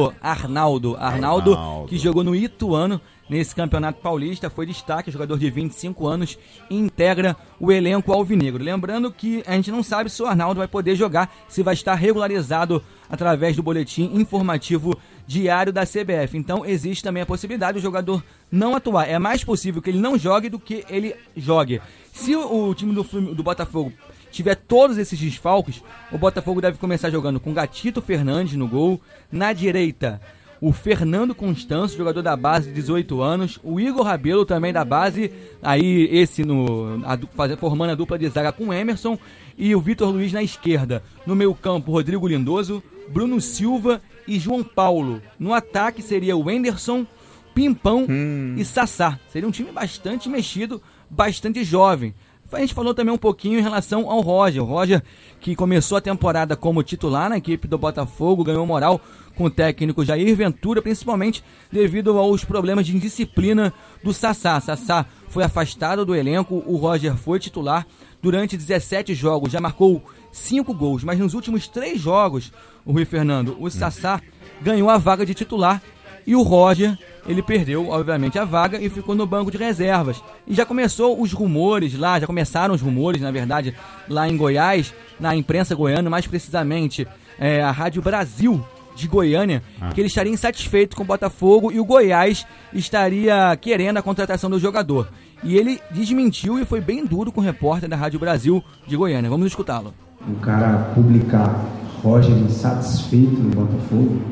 que jogou no Ituano nesse Campeonato Paulista, foi destaque, jogador de 25 anos, e integra o elenco alvinegro. Lembrando que a gente não sabe se o Arnaldo vai poder jogar, se vai estar regularizado através do boletim informativo diário da CBF. Então existe também a possibilidade do jogador não atuar. É mais possível que ele não jogue do que ele jogue. Se o time do Botafogo tiver todos esses desfalques, o Botafogo deve começar jogando com Gatito Fernandes no gol, na direita o Fernando Constâncio, jogador da base de 18 anos, o Igor Rabelo também da base, aí esse formando a dupla de zaga com o Emerson, e o Vitor Luiz na esquerda. No meio campo, Rodrigo Lindoso, Bruno Silva e João Paulo. No ataque seria o Wenderson, Pimpão e Sassá. Seria um time bastante mexido, bastante jovem. A gente falou também um pouquinho em relação ao Roger. O Roger, que começou a temporada como titular na equipe do Botafogo, ganhou moral com o técnico Jair Ventura, principalmente devido aos problemas de indisciplina do Sassá. Sassá foi afastado do elenco, o Roger foi titular. Durante 17 jogos já marcou 5 gols, mas nos últimos 3 jogos, o Rui Fernando, o Sassá ganhou a vaga de titular e o Roger, ele perdeu, obviamente, a vaga e ficou no banco de reservas. E já começaram os rumores, na verdade, lá em Goiás, na imprensa goiana, mais precisamente a Rádio Brasil de Goiânia, que ele estaria insatisfeito com o Botafogo e o Goiás estaria querendo a contratação do jogador. E ele desmentiu e foi bem duro com o repórter da Rádio Brasil de Goiânia. Vamos escutá-lo. O cara publicar Roger insatisfeito no Botafogo,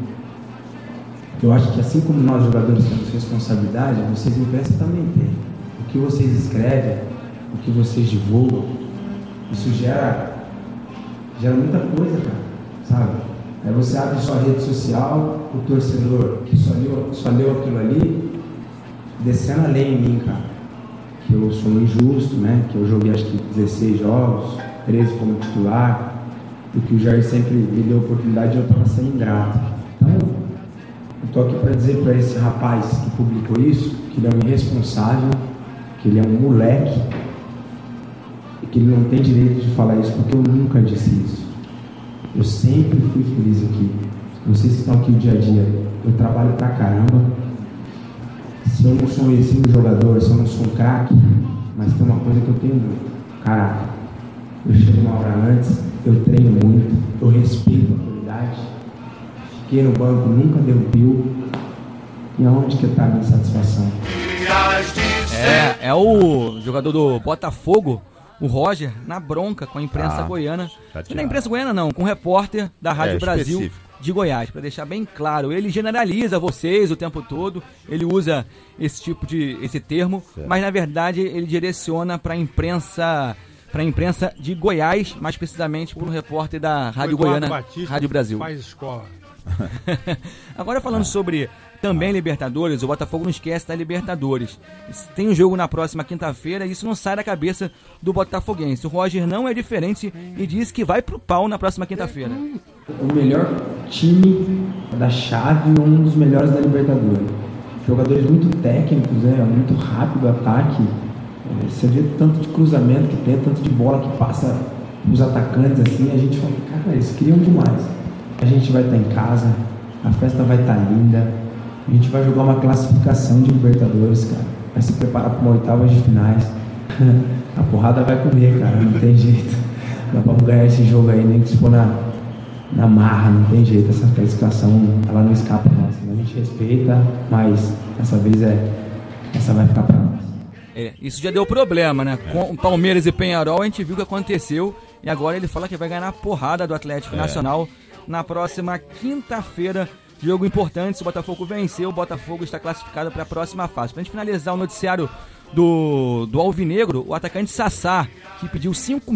eu acho que assim como nós jogadores temos responsabilidade, vocês imprensa também têm. O que vocês escrevem, o que vocês divulgam, isso gera muita coisa, cara, sabe? Aí você abre sua rede social, o torcedor que só leu aquilo ali, descendo a lei em mim, cara. Que eu sou injusto, né? Que eu joguei acho que 16 jogos, 13 como titular, e que o Jair sempre me deu oportunidade e eu estava sendo ingrato. Então, eu Estou aqui para dizer para esse rapaz que publicou isso que ele é um irresponsável, que ele é um moleque e que ele não tem direito de falar isso, porque eu nunca disse isso. Eu sempre fui feliz aqui. Vocês que estão aqui o dia a dia, eu trabalho pra caramba. Se eu não sou um exímio jogador, se eu não sou um craque, mas tem uma coisa que eu tenho muito: caráter. Eu chego uma hora antes, eu treino muito, eu respeito a autoridade. Fiquei no banco, nunca dei um pio. E aonde que está a minha satisfação? É o jogador do Botafogo, o Roger, na bronca com a imprensa goiana. Não é imprensa goiana não, com o repórter da Rádio Brasil específico de Goiás, para deixar bem claro. Ele generaliza vocês o tempo todo, ele usa esse termo, mas na verdade ele direciona para a imprensa de Goiás, mais precisamente para um repórter da Rádio Goiana, Batista Rádio Brasil. Faz escola. Agora falando sobre também Libertadores, o Botafogo não esquece da Libertadores. Tem um jogo na próxima quinta-feira e isso não sai da cabeça do botafoguense. O Roger não é diferente e diz que vai pro pau na próxima quinta-feira. O melhor time da chave e um dos melhores da Libertadores. Jogadores muito técnicos, muito rápido o ataque. Você vê tanto de cruzamento que tem, tanto de bola que passa os atacantes assim, a gente fala, cara, eles criam demais. A gente vai estar em casa, a festa vai estar linda, a gente vai jogar uma classificação de Libertadores, cara. Vai se preparar para uma oitava de finais. A porrada vai comer, cara, não tem jeito. Nós vamos ganhar esse jogo aí, nem que se for na marra, não tem jeito. Essa classificação, ela não escapa nossa. A gente respeita, mas essa vez essa vai ficar para nós. Isso já deu problema, né? Com Palmeiras e Penharol a gente viu o que aconteceu e agora ele fala que vai ganhar a porrada do Atlético Nacional na próxima quinta-feira. Jogo importante, se o Botafogo vencer, o Botafogo está classificado para a próxima fase. Para a gente finalizar o noticiário do Alvinegro, o atacante Sassá, que pediu 5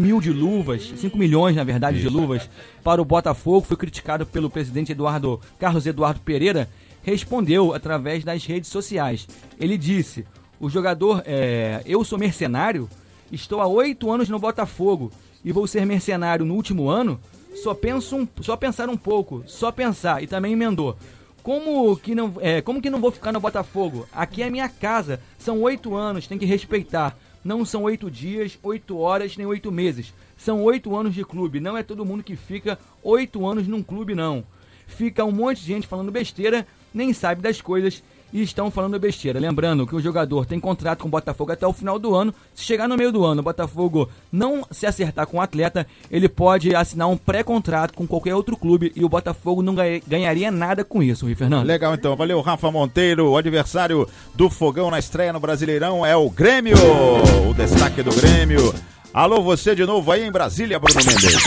milhões na verdade de luvas para o Botafogo, foi criticado pelo presidente Carlos Eduardo Pereira, respondeu através das redes sociais. Ele disse: o jogador, eu sou mercenário, estou há 8 anos no Botafogo e vou ser mercenário no último ano? Só pensar um pouco, e também emendou. Como que não vou ficar no Botafogo? Aqui é minha casa, são 8 anos, tem que respeitar. Não são 8 dias, 8 horas, nem 8 meses. São 8 anos de clube, não é todo mundo que fica 8 anos num clube, não. Fica um monte de gente falando besteira, nem sabe das coisas e estão falando besteira. Lembrando que o jogador tem contrato com o Botafogo até o final do ano. Se chegar no meio do ano, o Botafogo não se acertar com o atleta, ele pode assinar um pré-contrato com qualquer outro clube e o Botafogo não ganharia nada com isso, Rui Fernando. Legal, então. Valeu, Rafa Monteiro. O adversário do Fogão na estreia no Brasileirão é o Grêmio. O destaque do Grêmio. Alô, você de novo aí em Brasília, Bruno Mendes.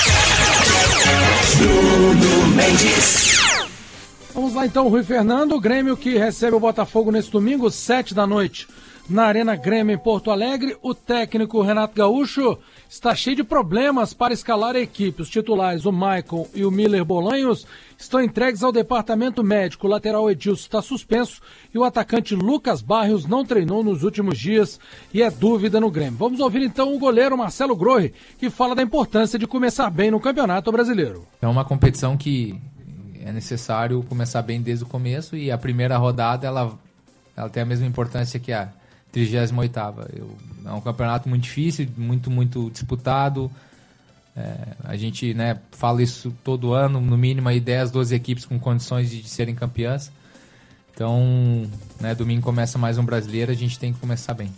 Bruno Mendes. Vamos lá então, Rui Fernando. O Grêmio que recebe o Botafogo nesse domingo, 7 da noite, na Arena Grêmio em Porto Alegre. O técnico Renato Gaúcho está cheio de problemas para escalar a equipe. Os titulares, o Maicon e o Miller Bolanhos, estão entregues ao departamento médico. O lateral Edilson está suspenso e o atacante Lucas Barrios não treinou nos últimos dias e é dúvida no Grêmio. Vamos ouvir então o goleiro Marcelo Grohe, que fala da importância de começar bem no Campeonato Brasileiro. É uma competição que é necessário começar bem desde o começo e a primeira rodada ela tem a mesma importância que a 38ª. É um campeonato muito difícil, muito disputado. A gente fala isso todo ano, no mínimo aí 10, 12 equipes com condições de serem campeãs. Então, domingo começa mais um brasileiro, a gente tem que começar bem.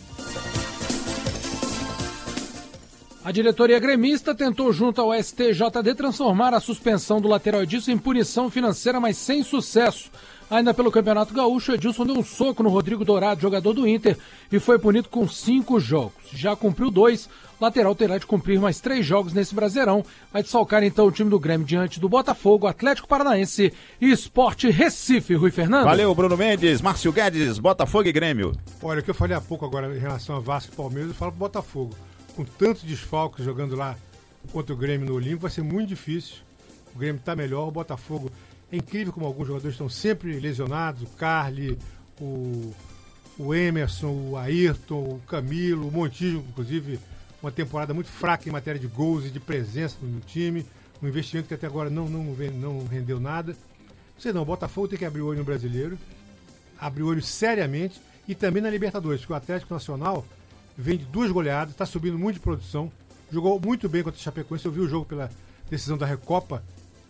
A diretoria gremista tentou junto ao STJD transformar a suspensão do lateral Edilson em punição financeira, mas sem sucesso. Ainda pelo Campeonato Gaúcho, Edilson deu um soco no Rodrigo Dourado, jogador do Inter, e foi punido com 5 jogos. Já cumpriu 2, o lateral terá de cumprir mais 3 jogos nesse Brasileirão. Vai desfalcar então o time do Grêmio diante do Botafogo, Atlético Paranaense e Sport Recife. Rui Fernando. Valeu, Bruno Mendes, Márcio Guedes, Botafogo e Grêmio. Olha, o que eu falei há pouco agora em relação a Vasco e Palmeiras, eu falo pro Botafogo. Com tantos desfalques jogando lá contra o Grêmio no Olímpico, vai ser muito difícil. O Grêmio está melhor, o Botafogo é incrível como alguns jogadores estão sempre lesionados, o Carly, o Emerson, o Ayrton, o Camilo, o Montijo, inclusive uma temporada muito fraca em matéria de gols e de presença no time, um investimento que até agora não rendeu nada. Sei não, o Botafogo tem que abrir o olho no Brasileiro, abrir o olho seriamente e também na Libertadores, porque o Atlético Nacional vem de 2 goleadas, está subindo muito de produção, jogou muito bem contra o Chapecoense. Eu vi o jogo pela decisão da Recopa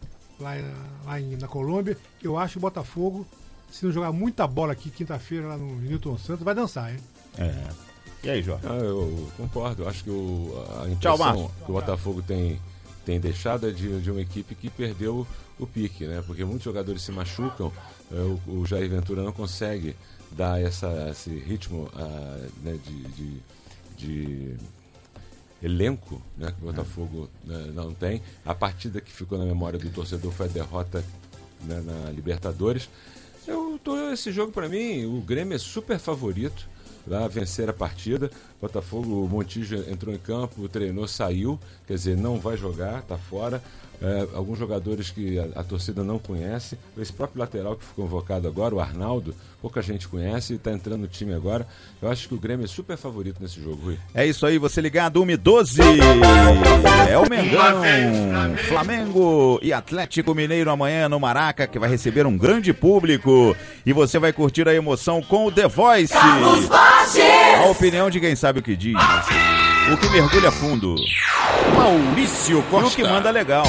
na Colômbia. Eu acho que o Botafogo, se não jogar muita bola aqui quinta-feira lá no Newton Santos, vai dançar, hein? E aí, Jorge? Eu concordo. Eu acho que a impressão que o Botafogo tem deixado é de uma equipe que perdeu o pique, né? Porque muitos jogadores se machucam, o Jair Ventura não consegue dar esse ritmo né, de elenco, né, que o Botafogo não tem. A partida que ficou na memória do torcedor foi a derrota, né, na Libertadores. Esse jogo, para mim, o Grêmio é super favorito lá vencer a partida. Botafogo, o Montijo entrou em campo, treinou, saiu, quer dizer, não vai jogar, tá fora. Alguns jogadores que a torcida não conhece, esse próprio lateral que foi convocado agora, o Arnaldo, pouca gente conhece, está entrando no time agora. Eu acho que o Grêmio é super favorito nesse jogo, Rui. É isso aí, você ligado, 1h12, é o Mengão, Flamengo e Atlético Mineiro amanhã no Maraca, que vai receber um grande público, e você vai curtir a emoção com o The Voice, a opinião de quem sabe o que diz, o que mergulha fundo, Maurício Costa, e o que manda legal,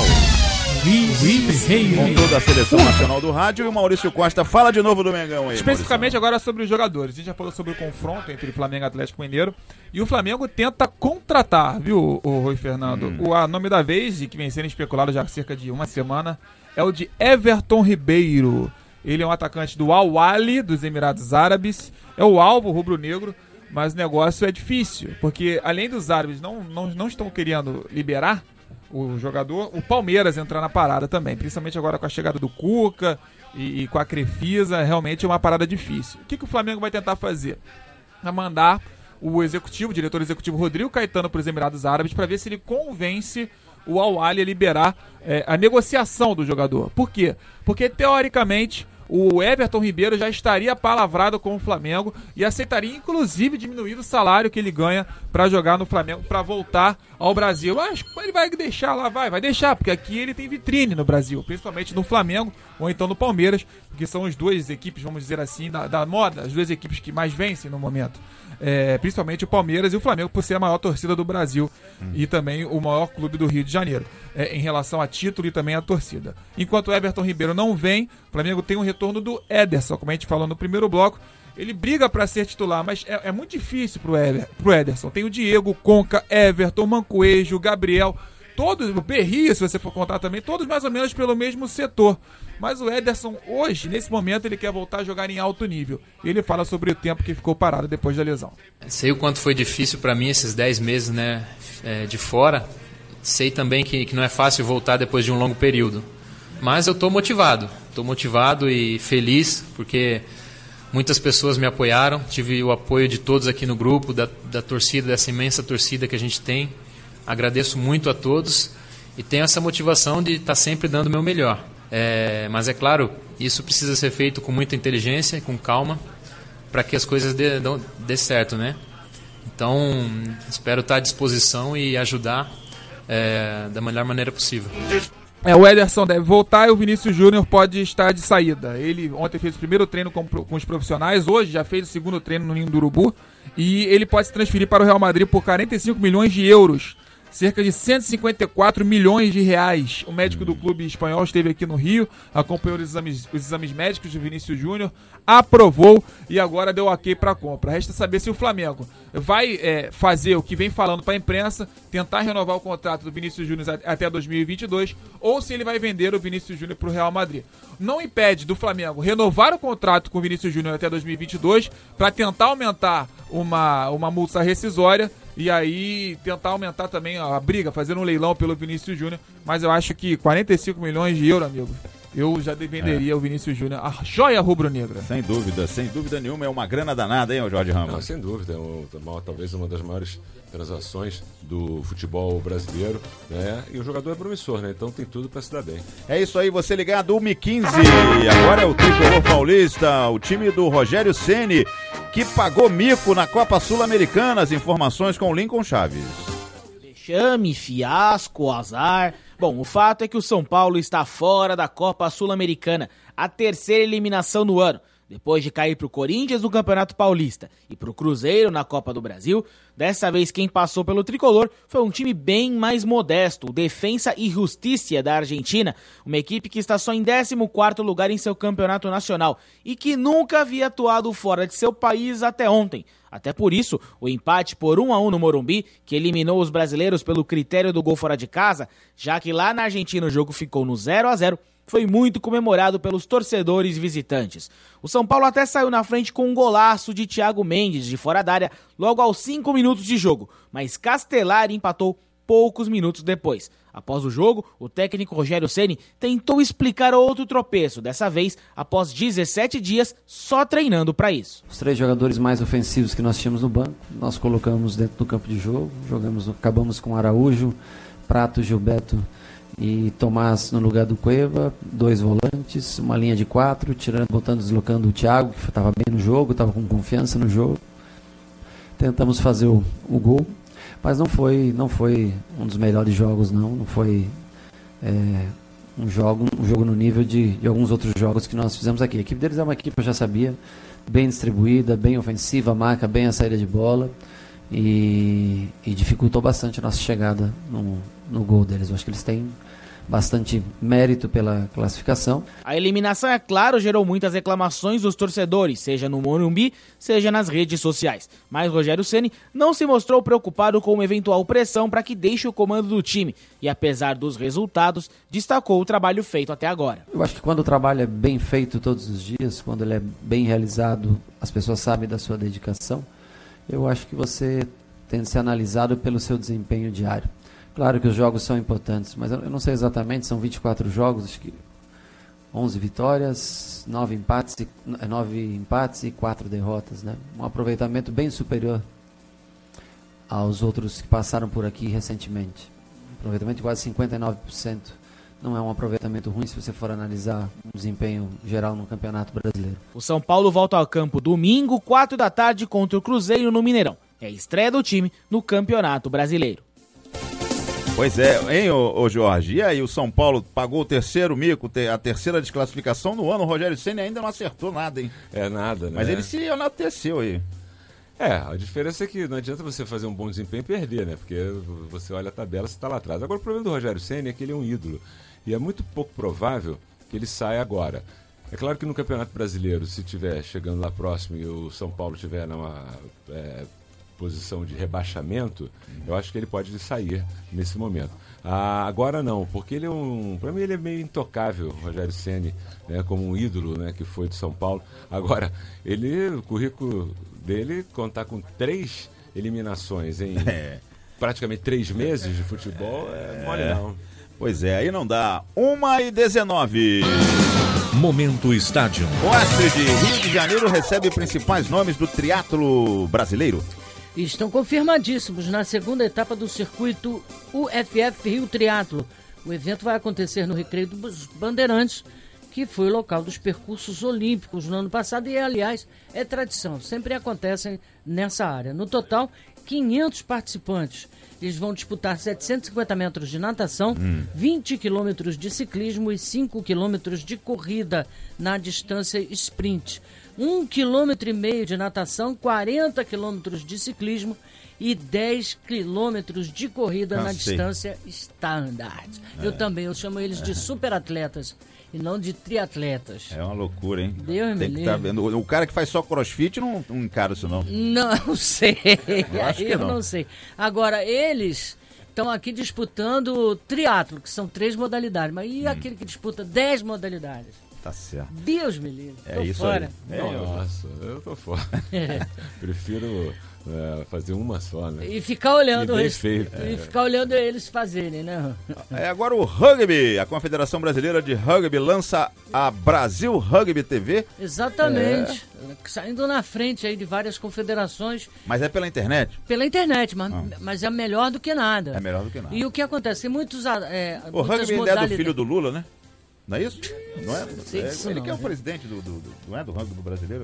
com toda a seleção nacional do rádio. E o Maurício Costa fala de novo do Mengão aí. Especificamente agora sobre os jogadores. A gente já falou sobre o confronto entre Flamengo e Atlético Mineiro. E o Flamengo tenta contratar, viu, o Rui Fernando? O nome da vez, e que vem sendo especulado já há cerca de uma semana, é o de Everton Ribeiro. Ele é um atacante do Al-Ahly, dos Emirados Árabes. É o alvo rubro-negro, mas o negócio é difícil. Porque além dos árabes não estão querendo liberar o jogador, o Palmeiras entrar na parada também, principalmente agora com a chegada do Cuca e com a Crefisa, realmente é uma parada difícil. O que o Flamengo vai tentar fazer? Vai mandar o diretor executivo Rodrigo Caetano para os Emirados Árabes para ver se ele convence o Al-Ahly a liberar a negociação do jogador. Por quê? Porque teoricamente o Everton Ribeiro já estaria palavrado com o Flamengo e aceitaria inclusive diminuir o salário que ele ganha para jogar no Flamengo, para voltar ao Brasil. Eu acho que ele vai deixar lá, vai deixar, porque aqui ele tem vitrine no Brasil, principalmente no Flamengo ou então no Palmeiras, porque são as duas equipes, vamos dizer assim, da moda, as duas equipes que mais vencem no momento. Principalmente o Palmeiras e o Flamengo, por ser a maior torcida do Brasil e também o maior clube do Rio de Janeiro, em relação a título e também a torcida. Enquanto o Everton Ribeiro não vem, o Flamengo tem um retorno do Ederson, como a gente falou no primeiro bloco. Ele briga para ser titular, mas é muito difícil pro Ederson. Tem o Diego, Conca, Everton, Mancoejo, Gabriel, todos, o Berrio, se você for contar também, todos mais ou menos pelo mesmo setor. Mas o Ederson, hoje, nesse momento, ele quer voltar a jogar em alto nível. Ele fala sobre o tempo que ficou parado depois da lesão. Sei o quanto foi difícil para mim esses 10 meses, né, de fora. Sei também que não é fácil voltar depois de um longo período. Mas eu estou motivado e feliz, porque muitas pessoas me apoiaram. Tive o apoio de todos aqui no grupo, da torcida, dessa imensa torcida que a gente tem. Agradeço muito a todos e tenho essa motivação de estar sempre dando o meu melhor. Mas é claro, isso precisa ser feito com muita inteligência e com calma para que as coisas dê certo, né? Então, espero estar à disposição e ajudar da melhor maneira possível. O Ederson deve voltar e o Vinícius Júnior pode estar de saída. Ele ontem fez o primeiro treino com os profissionais, hoje já fez o segundo treino no Ninho do Urubu e ele pode se transferir para o Real Madrid por 45 milhões de euros. Cerca de 154 milhões de reais. O médico do clube espanhol esteve aqui no Rio, acompanhou os exames médicos do Vinícius Júnior, aprovou e agora deu ok para a compra. Resta saber se o Flamengo vai fazer o que vem falando para a imprensa, tentar renovar o contrato do Vinícius Júnior até 2022, ou se ele vai vender o Vinícius Júnior para o Real Madrid. Não impede do Flamengo renovar o contrato com o Vinícius Júnior até 2022 para tentar aumentar uma multa rescisória e aí tentar aumentar também a briga, fazer um leilão pelo Vinícius Júnior, mas eu acho que 45 milhões de euros, amigo, eu já venderia o Vinícius Júnior, a joia rubro-negra. Sem dúvida nenhuma, é uma grana danada, hein, Jorge Ramos? Não, sem dúvida, talvez uma das maiores transações do futebol brasileiro, né? E o jogador é promissor, né? Então tem tudo para se dar bem. É isso aí, você ligado, 1h15, agora é o Tricolor Paulista, o time do Rogério Ceni, que pagou mico na Copa Sul-Americana. As informações com o Lincoln Chaves. Chame, fiasco, azar. Bom, o fato é que o São Paulo está fora da Copa Sul-Americana. a terceira eliminação no ano. Depois de cair para o Corinthians no Campeonato Paulista e para o Cruzeiro na Copa do Brasil, dessa vez quem passou pelo tricolor foi um time bem mais modesto, o Defensa y Justicia da Argentina, uma equipe que está só em 14º lugar em seu campeonato nacional e que nunca havia atuado fora de seu país até ontem. Até por isso, o empate por 1-1 no Morumbi, que eliminou os brasileiros pelo critério do gol fora de casa, já que lá na Argentina o jogo ficou no 0-0, foi muito comemorado pelos torcedores visitantes. O São Paulo até saiu na frente com um golaço de Thiago Mendes de fora da área logo aos 5 minutos de jogo, mas Castellari empatou poucos minutos depois. Após o jogo, o técnico Rogério Ceni tentou explicar outro tropeço, dessa vez após 17 dias só treinando para isso. Os 3 jogadores mais ofensivos que nós tínhamos no banco, nós colocamos dentro do campo de jogo, acabamos com Araújo, Prato, Gilberto e Tomás no lugar do Cueva, 2 volantes, uma linha de 4, deslocando o Thiago, que estava bem no jogo, estava com confiança no jogo. Tentamos fazer o gol, mas não foi um dos melhores jogos, não foi um jogo no nível de alguns outros jogos que nós fizemos aqui. A equipe deles é uma equipe, eu já sabia, bem distribuída, bem ofensiva, marca bem a saída de bola e dificultou bastante a nossa chegada no gol deles. Eu acho que eles têm bastante mérito pela classificação. A eliminação, é claro, gerou muitas reclamações dos torcedores, seja no Morumbi, seja nas redes sociais. Mas Rogério Ceni não se mostrou preocupado com uma eventual pressão para que deixe o comando do time e, apesar dos resultados, destacou o trabalho feito até agora. Eu acho que quando o trabalho é bem feito todos os dias, quando ele é bem realizado, as pessoas sabem da sua dedicação, eu acho que você tem de ser analisado pelo seu desempenho diário. Claro que os jogos são importantes, mas eu não sei exatamente, são 24 jogos, acho que 11 vitórias, 9 empates e 4 derrotas, né? Um aproveitamento bem superior aos outros que passaram por aqui recentemente. Um aproveitamento de quase 59%. Não é um aproveitamento ruim se você for analisar o desempenho geral no Campeonato Brasileiro. O São Paulo volta ao campo domingo, 4 da tarde, contra o Cruzeiro no Mineirão. É a estreia do time no Campeonato Brasileiro. Pois é, hein, ô Jorge? E aí, o São Paulo pagou o terceiro mico, a terceira desclassificação no ano. O Rogério Ceni ainda não acertou nada, hein? Nada, né? Mas ele se enalteceu aí. A diferença é que não adianta você fazer um bom desempenho e perder, né? Porque você olha a tabela, você está lá atrás. Agora, o problema do Rogério Ceni é que ele é um ídolo. E é muito pouco provável que ele saia agora. É claro que no Campeonato Brasileiro, se estiver chegando lá próximo e o São Paulo estiver numa posição de rebaixamento, eu acho que ele pode sair nesse momento. Agora não, porque ele para mim ele é meio intocável, Rogério Ceni, né, como um ídolo, né, que foi do São Paulo. Agora, o currículo dele contar com 3 eliminações em praticamente 3 meses de futebol, mole não. Pois é, aí não dá. 1h19. Momento Estádio. O Astrid, Rio de Janeiro recebe principais nomes do triatlo brasileiro. Estão confirmadíssimos na segunda etapa do circuito UFF Rio Triatlo. O evento vai acontecer no Recreio dos Bandeirantes, que foi o local dos percursos olímpicos no ano passado e, aliás, é tradição, sempre acontecem nessa área. No total, 500 participantes. Eles vão disputar 750 metros de natação, 20 quilômetros de ciclismo e 5 quilômetros de corrida na distância sprint. 1,5 km de natação, 40 quilômetros de ciclismo e 10 quilômetros de corrida na distância standard. Eu chamo eles de superatletas e não de triatletas. É uma loucura, hein? Deus me livre. Tá vendo. O cara que faz só crossfit não encara isso, não. Não sei. Eu não sei. Agora, eles estão aqui disputando triatlo, que são 3 modalidades. Mas e aquele que disputa 10 modalidades? Tá certo. Deus me livre. É isso fora. Aí. Nossa, eu tô fora. Prefiro fazer uma só, né? E ficar olhando ficar olhando eles fazerem, né? Agora o rugby. A Confederação Brasileira de Rugby lança a Brasil Rugby TV. Exatamente. Saindo na frente aí de várias confederações. Mas é pela internet? Pela internet, mas é melhor do que nada. É melhor do que nada. E o que acontece? Tem muitos o rugby é do filho do Lula, né? Não é isso? Não é? Ele que é o presidente do rugby brasileiro.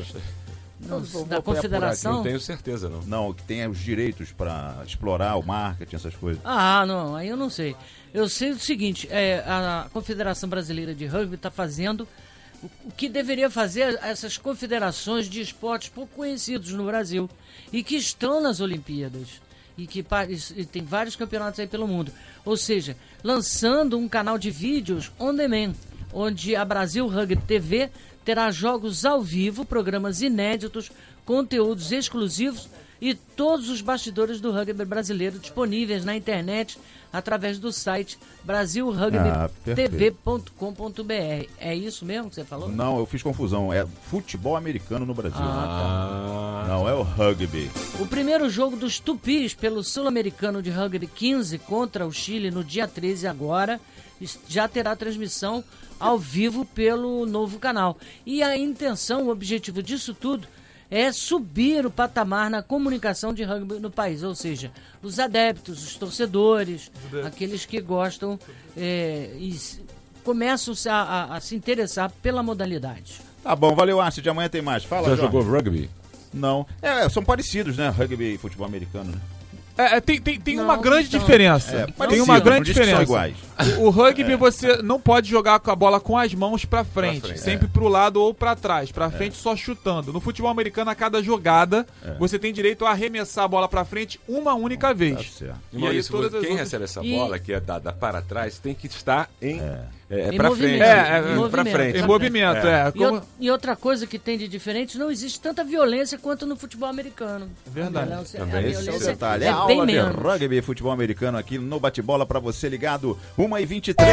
Da confederação? Não tenho certeza, não. Não, que tem os direitos para explorar o marketing, essas coisas. Não, aí eu não sei. Eu sei o seguinte, a Confederação Brasileira de Rugby está fazendo o que deveria fazer essas confederações de esportes pouco conhecidos no Brasil e que estão nas Olimpíadas e que e tem vários campeonatos aí pelo mundo. Ou seja, lançando um canal de vídeos on demand, onde a Brasil Rugby TV terá jogos ao vivo, programas inéditos, conteúdos exclusivos e todos os bastidores do rugby brasileiro disponíveis na internet através do site brasilrugbytv.com.br. É isso mesmo que você falou? Não, eu fiz confusão. É futebol americano no Brasil. Tá. Não é o rugby. O primeiro jogo dos Tupis pelo Sul-Americano de Rugby 15 contra o Chile no dia 13 agora já terá transmissão ao vivo pelo novo canal. E a intenção, o objetivo disso tudo é subir o patamar na comunicação de rugby no país, ou seja, os adeptos, os torcedores, aqueles que gostam e começam a se interessar pela modalidade. Tá bom, valeu, Arce, amanhã tem mais. Fala, Já Jorge. jogou rugby? Não. São parecidos, né? Rugby e futebol americano, né? Tem uma grande diferença. Tem uma grande diferença. São iguais. O rugby você não pode jogar com a bola com as mãos pra frente, sempre pro lado ou pra trás, pra frente só chutando. No futebol americano, a cada jogada, você tem direito a arremessar a bola pra frente uma única vez. Tá certo. E E aí isso, todas as quem outras... recebe essa bola, que é dada para trás, tem que estar em Em pra movimento. frente. Pra frente. Em movimento, E outra coisa que tem de diferente, não existe tanta violência quanto no futebol americano. Verdade. Também esse é o violência detalhe. é É a bem aula de menos. rugby e futebol americano aqui no Bate-Bola pra você ligado 1h23.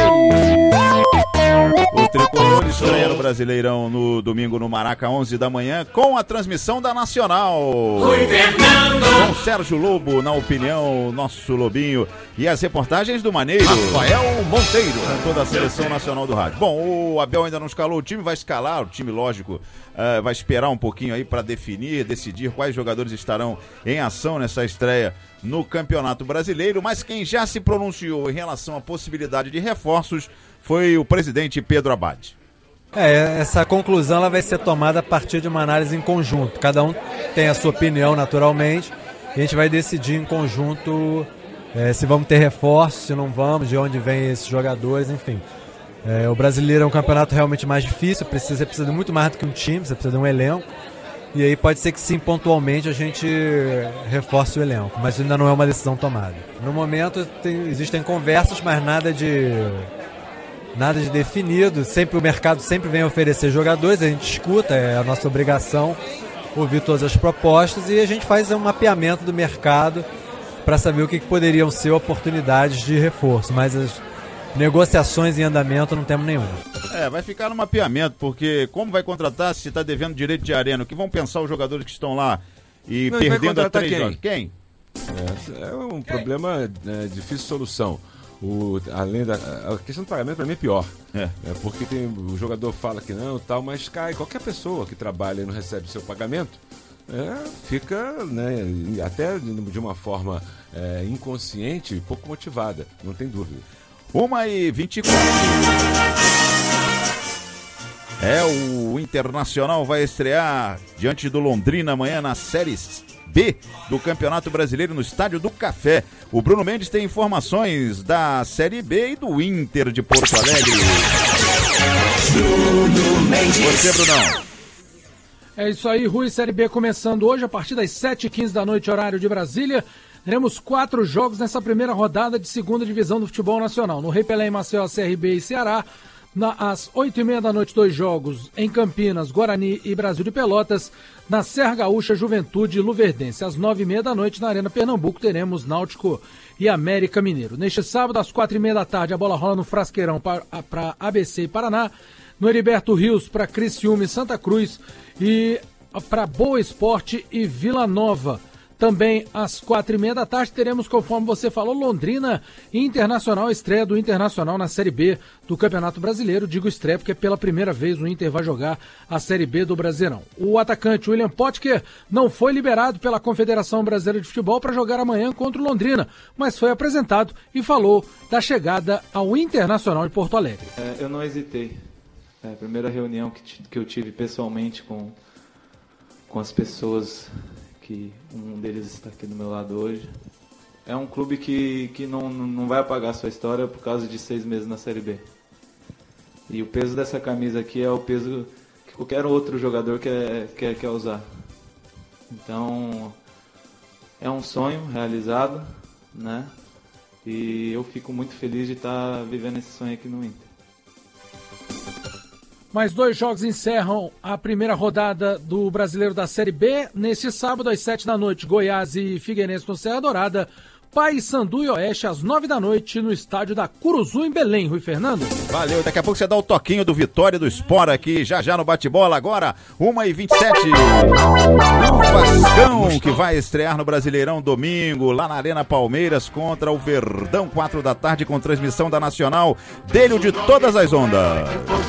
O Tricolor estreia no Brasileirão no domingo no Maraca, 11 da manhã, com a transmissão da Nacional. Com Sérgio Lobo, na opinião, nosso Lobinho, e as reportagens do Maneiro. Rafael Monteiro. Com toda a seleção nacional do rádio. Bom, o Abel ainda não escalou o time, vai escalar o time, lógico, vai esperar um pouquinho aí para decidir quais jogadores estarão em ação nessa estreia no Campeonato Brasileiro, mas quem já se pronunciou em relação à possibilidade de reforços foi o presidente Pedro Abad. Essa conclusão ela vai ser tomada a partir de uma análise em conjunto. Cada um tem a sua opinião, naturalmente, e a gente vai decidir em conjunto se vamos ter reforços, se não vamos, de onde vêm esses jogadores, enfim. O brasileiro é um campeonato realmente mais difícil, precisa de muito mais do que um time, você precisa de um elenco. E aí pode ser que sim, pontualmente a gente reforce o elenco, mas ainda não é uma decisão tomada. No momento existem conversas, mas nada de definido. Sempre o mercado sempre vem oferecer jogadores, a gente escuta, é a nossa obrigação ouvir todas as propostas e a gente faz um mapeamento do mercado para saber o que poderiam ser oportunidades de reforço, mas as negociações em andamento não temos nenhuma. Vai ficar no mapeamento, porque como vai contratar se está devendo direito de arena? O que vão pensar os jogadores que estão lá e perdendo a 3 jogos? Quem? É um problema de difícil solução. Além a questão do pagamento para mim é pior. Porque o jogador fala que não, tal, mas qualquer pessoa que trabalha e não recebe seu pagamento fica, até de uma forma inconsciente, pouco motivada, não tem dúvida. 1h24. O Internacional vai estrear diante do Londrina amanhã na Série B do Campeonato Brasileiro no Estádio do Café. O Bruno Mendes tem informações da Série B e do Inter de Porto Alegre. Bruno Mendes. Você, Brunão. É isso aí, Rui, Série B começando hoje a partir das 7h15 da noite, horário de Brasília. Teremos 4 jogos nessa primeira rodada de segunda divisão do futebol nacional. No Rei Pelé em Maceió, CRB e Ceará. Às 8h30 da noite, 2 jogos em Campinas, Guarani e Brasil de Pelotas. Na Serra Gaúcha, Juventude e Luverdense. Às 9h30 da noite, na Arena Pernambuco, teremos Náutico e América Mineiro. Neste sábado, às 4h30 da tarde, a bola rola no Frasqueirão para ABC e Paraná. No Heriberto Rios, para Criciúma e Santa Cruz. E para Boa Esporte e Vila Nova. Também às 4h30 da tarde teremos, conforme você falou, Londrina e Internacional, estreia do Internacional na Série B do Campeonato Brasileiro. Digo estreia porque pela primeira vez o Inter vai jogar a Série B do Brasileirão. O atacante William Potker não foi liberado pela Confederação Brasileira de Futebol para jogar amanhã contra o Londrina, mas foi apresentado e falou da chegada ao Internacional de Porto Alegre. Eu não hesitei. A primeira reunião que eu tive pessoalmente com as pessoas, que um deles está aqui do meu lado hoje. É um clube que não vai apagar sua história por causa de 6 meses na Série B. E o peso dessa camisa aqui é o peso que qualquer outro jogador quer usar. Então, é um sonho realizado, né? E eu fico muito feliz de estar vivendo esse sonho aqui no Inter. Mais 2 jogos encerram a primeira rodada do Brasileiro da Série B. Neste sábado, às 7 da noite, Goiás e Figueirense no Serra Dourada. Paysandu e Oeste, às 9 da noite, no estádio da Curuzu, em Belém. Rui Fernando. Valeu, daqui a pouco você dá o toquinho do Vitória do Sport aqui, já no bate-bola, agora 1h27. O Vascão, que vai estrear no Brasileirão domingo, lá na Arena Palmeiras, contra o Verdão, 4 da tarde, com transmissão da Nacional, dele de todas as ondas.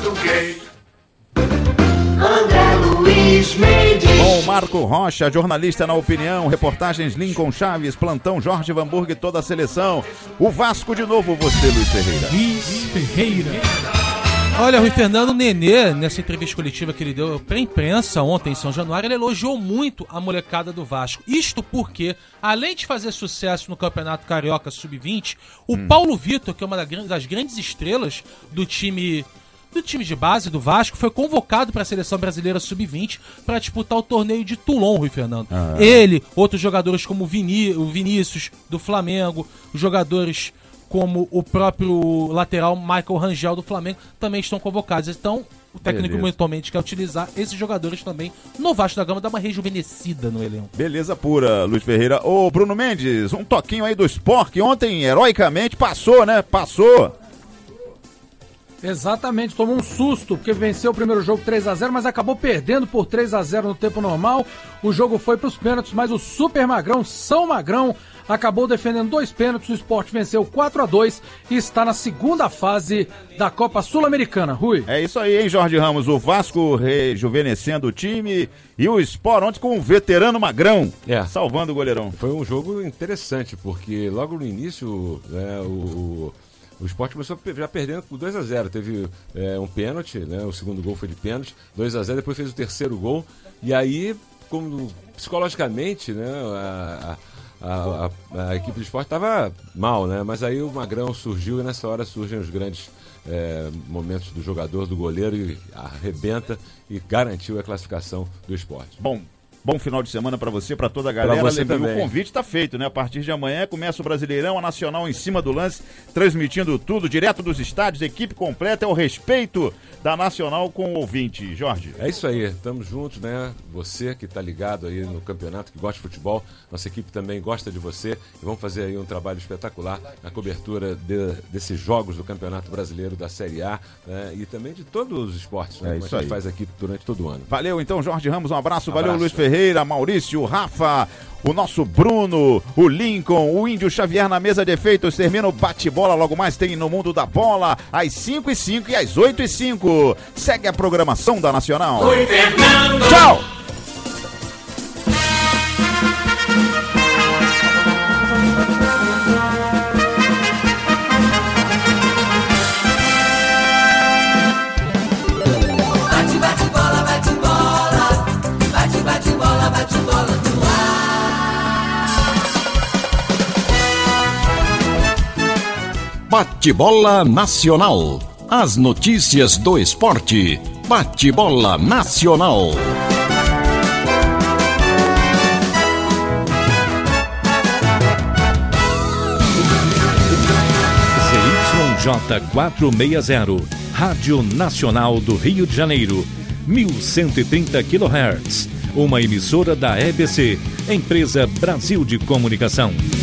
André Luiz Mendes. Com Marco Rocha, jornalista na Opinião, reportagens Lincoln Chaves, plantão Jorge Vanburg e toda a seleção. O Vasco de novo, você, Luiz Ferreira. Luiz Ferreira. Olha, Rui Fernando, Nenê, nessa entrevista coletiva que ele deu pra imprensa ontem em São Januário, ele elogiou muito a molecada do Vasco. Isto porque, além de fazer sucesso no Campeonato Carioca Sub-20, o Paulo Vitor, que é uma das grandes estrelas do time de base do Vasco, foi convocado para a Seleção Brasileira Sub-20 para disputar o torneio de Toulon, Rui Fernando. Ele, outros jogadores como o Vinícius, do Flamengo, jogadores como o próprio lateral Michael Rangel, do Flamengo, também estão convocados. Então, o técnico eventualmente quer utilizar esses jogadores também no Vasco da Gama, dar uma rejuvenescida no elenco. Beleza pura, Luiz Ferreira. Ô, Bruno Mendes, um toquinho aí do Sport, que ontem, heroicamente, passou, né? Passou. Exatamente, tomou um susto, porque venceu o primeiro jogo 3-0, mas acabou perdendo por 3-0 no tempo normal. O jogo foi para os pênaltis, mas o Super Magrão, São Magrão, acabou defendendo 2 pênaltis. O Sport venceu 4-2 e está na segunda fase da Copa Sul-Americana. Rui. É isso aí, hein, Jorge Ramos? O Vasco rejuvenescendo o time e o Sport ontem com um veterano Magrão, salvando o goleirão. Foi um jogo interessante, porque logo no início, né, o Sport começou já perdendo por 2-0. Teve um pênalti, né? O segundo gol foi de pênalti, 2-0, depois fez o terceiro gol. E aí, como psicologicamente, né, a equipe do Sport estava mal, né? Mas aí o Magrão surgiu e nessa hora surgem os grandes momentos do jogador, do goleiro, e arrebenta e garantiu a classificação do Sport. Bom final de semana pra você, pra toda a galera. Pra você também. O convite tá feito, né? A partir de amanhã começa o Brasileirão, a Nacional em cima do lance, transmitindo tudo, direto dos estádios, equipe completa, é o respeito da Nacional com o ouvinte. Jorge. É isso aí, estamos juntos, né? Você que tá ligado aí no campeonato, que gosta de futebol, nossa equipe também gosta de você, e vamos fazer aí um trabalho espetacular na cobertura desses jogos do Campeonato Brasileiro da Série A, né? E também de todos os esportes, né? Como a gente faz aqui durante todo o ano. Valeu então, Jorge Ramos, um abraço. Valeu, Luiz Ferreira, Maurício, Rafa, o nosso Bruno, o Lincoln, o Índio Xavier na mesa de efeitos. Termina o bate-bola, logo mais tem No Mundo da Bola, às 5h05 e às 8h05. Segue a programação da Nacional. Oi, Fernando. Tchau! Bate-bola Nacional. As notícias do esporte. Bate-bola Nacional. ZYJ 460, Rádio Nacional do Rio de Janeiro, 1130 kHz. Uma emissora da EBC, Empresa Brasil de Comunicação.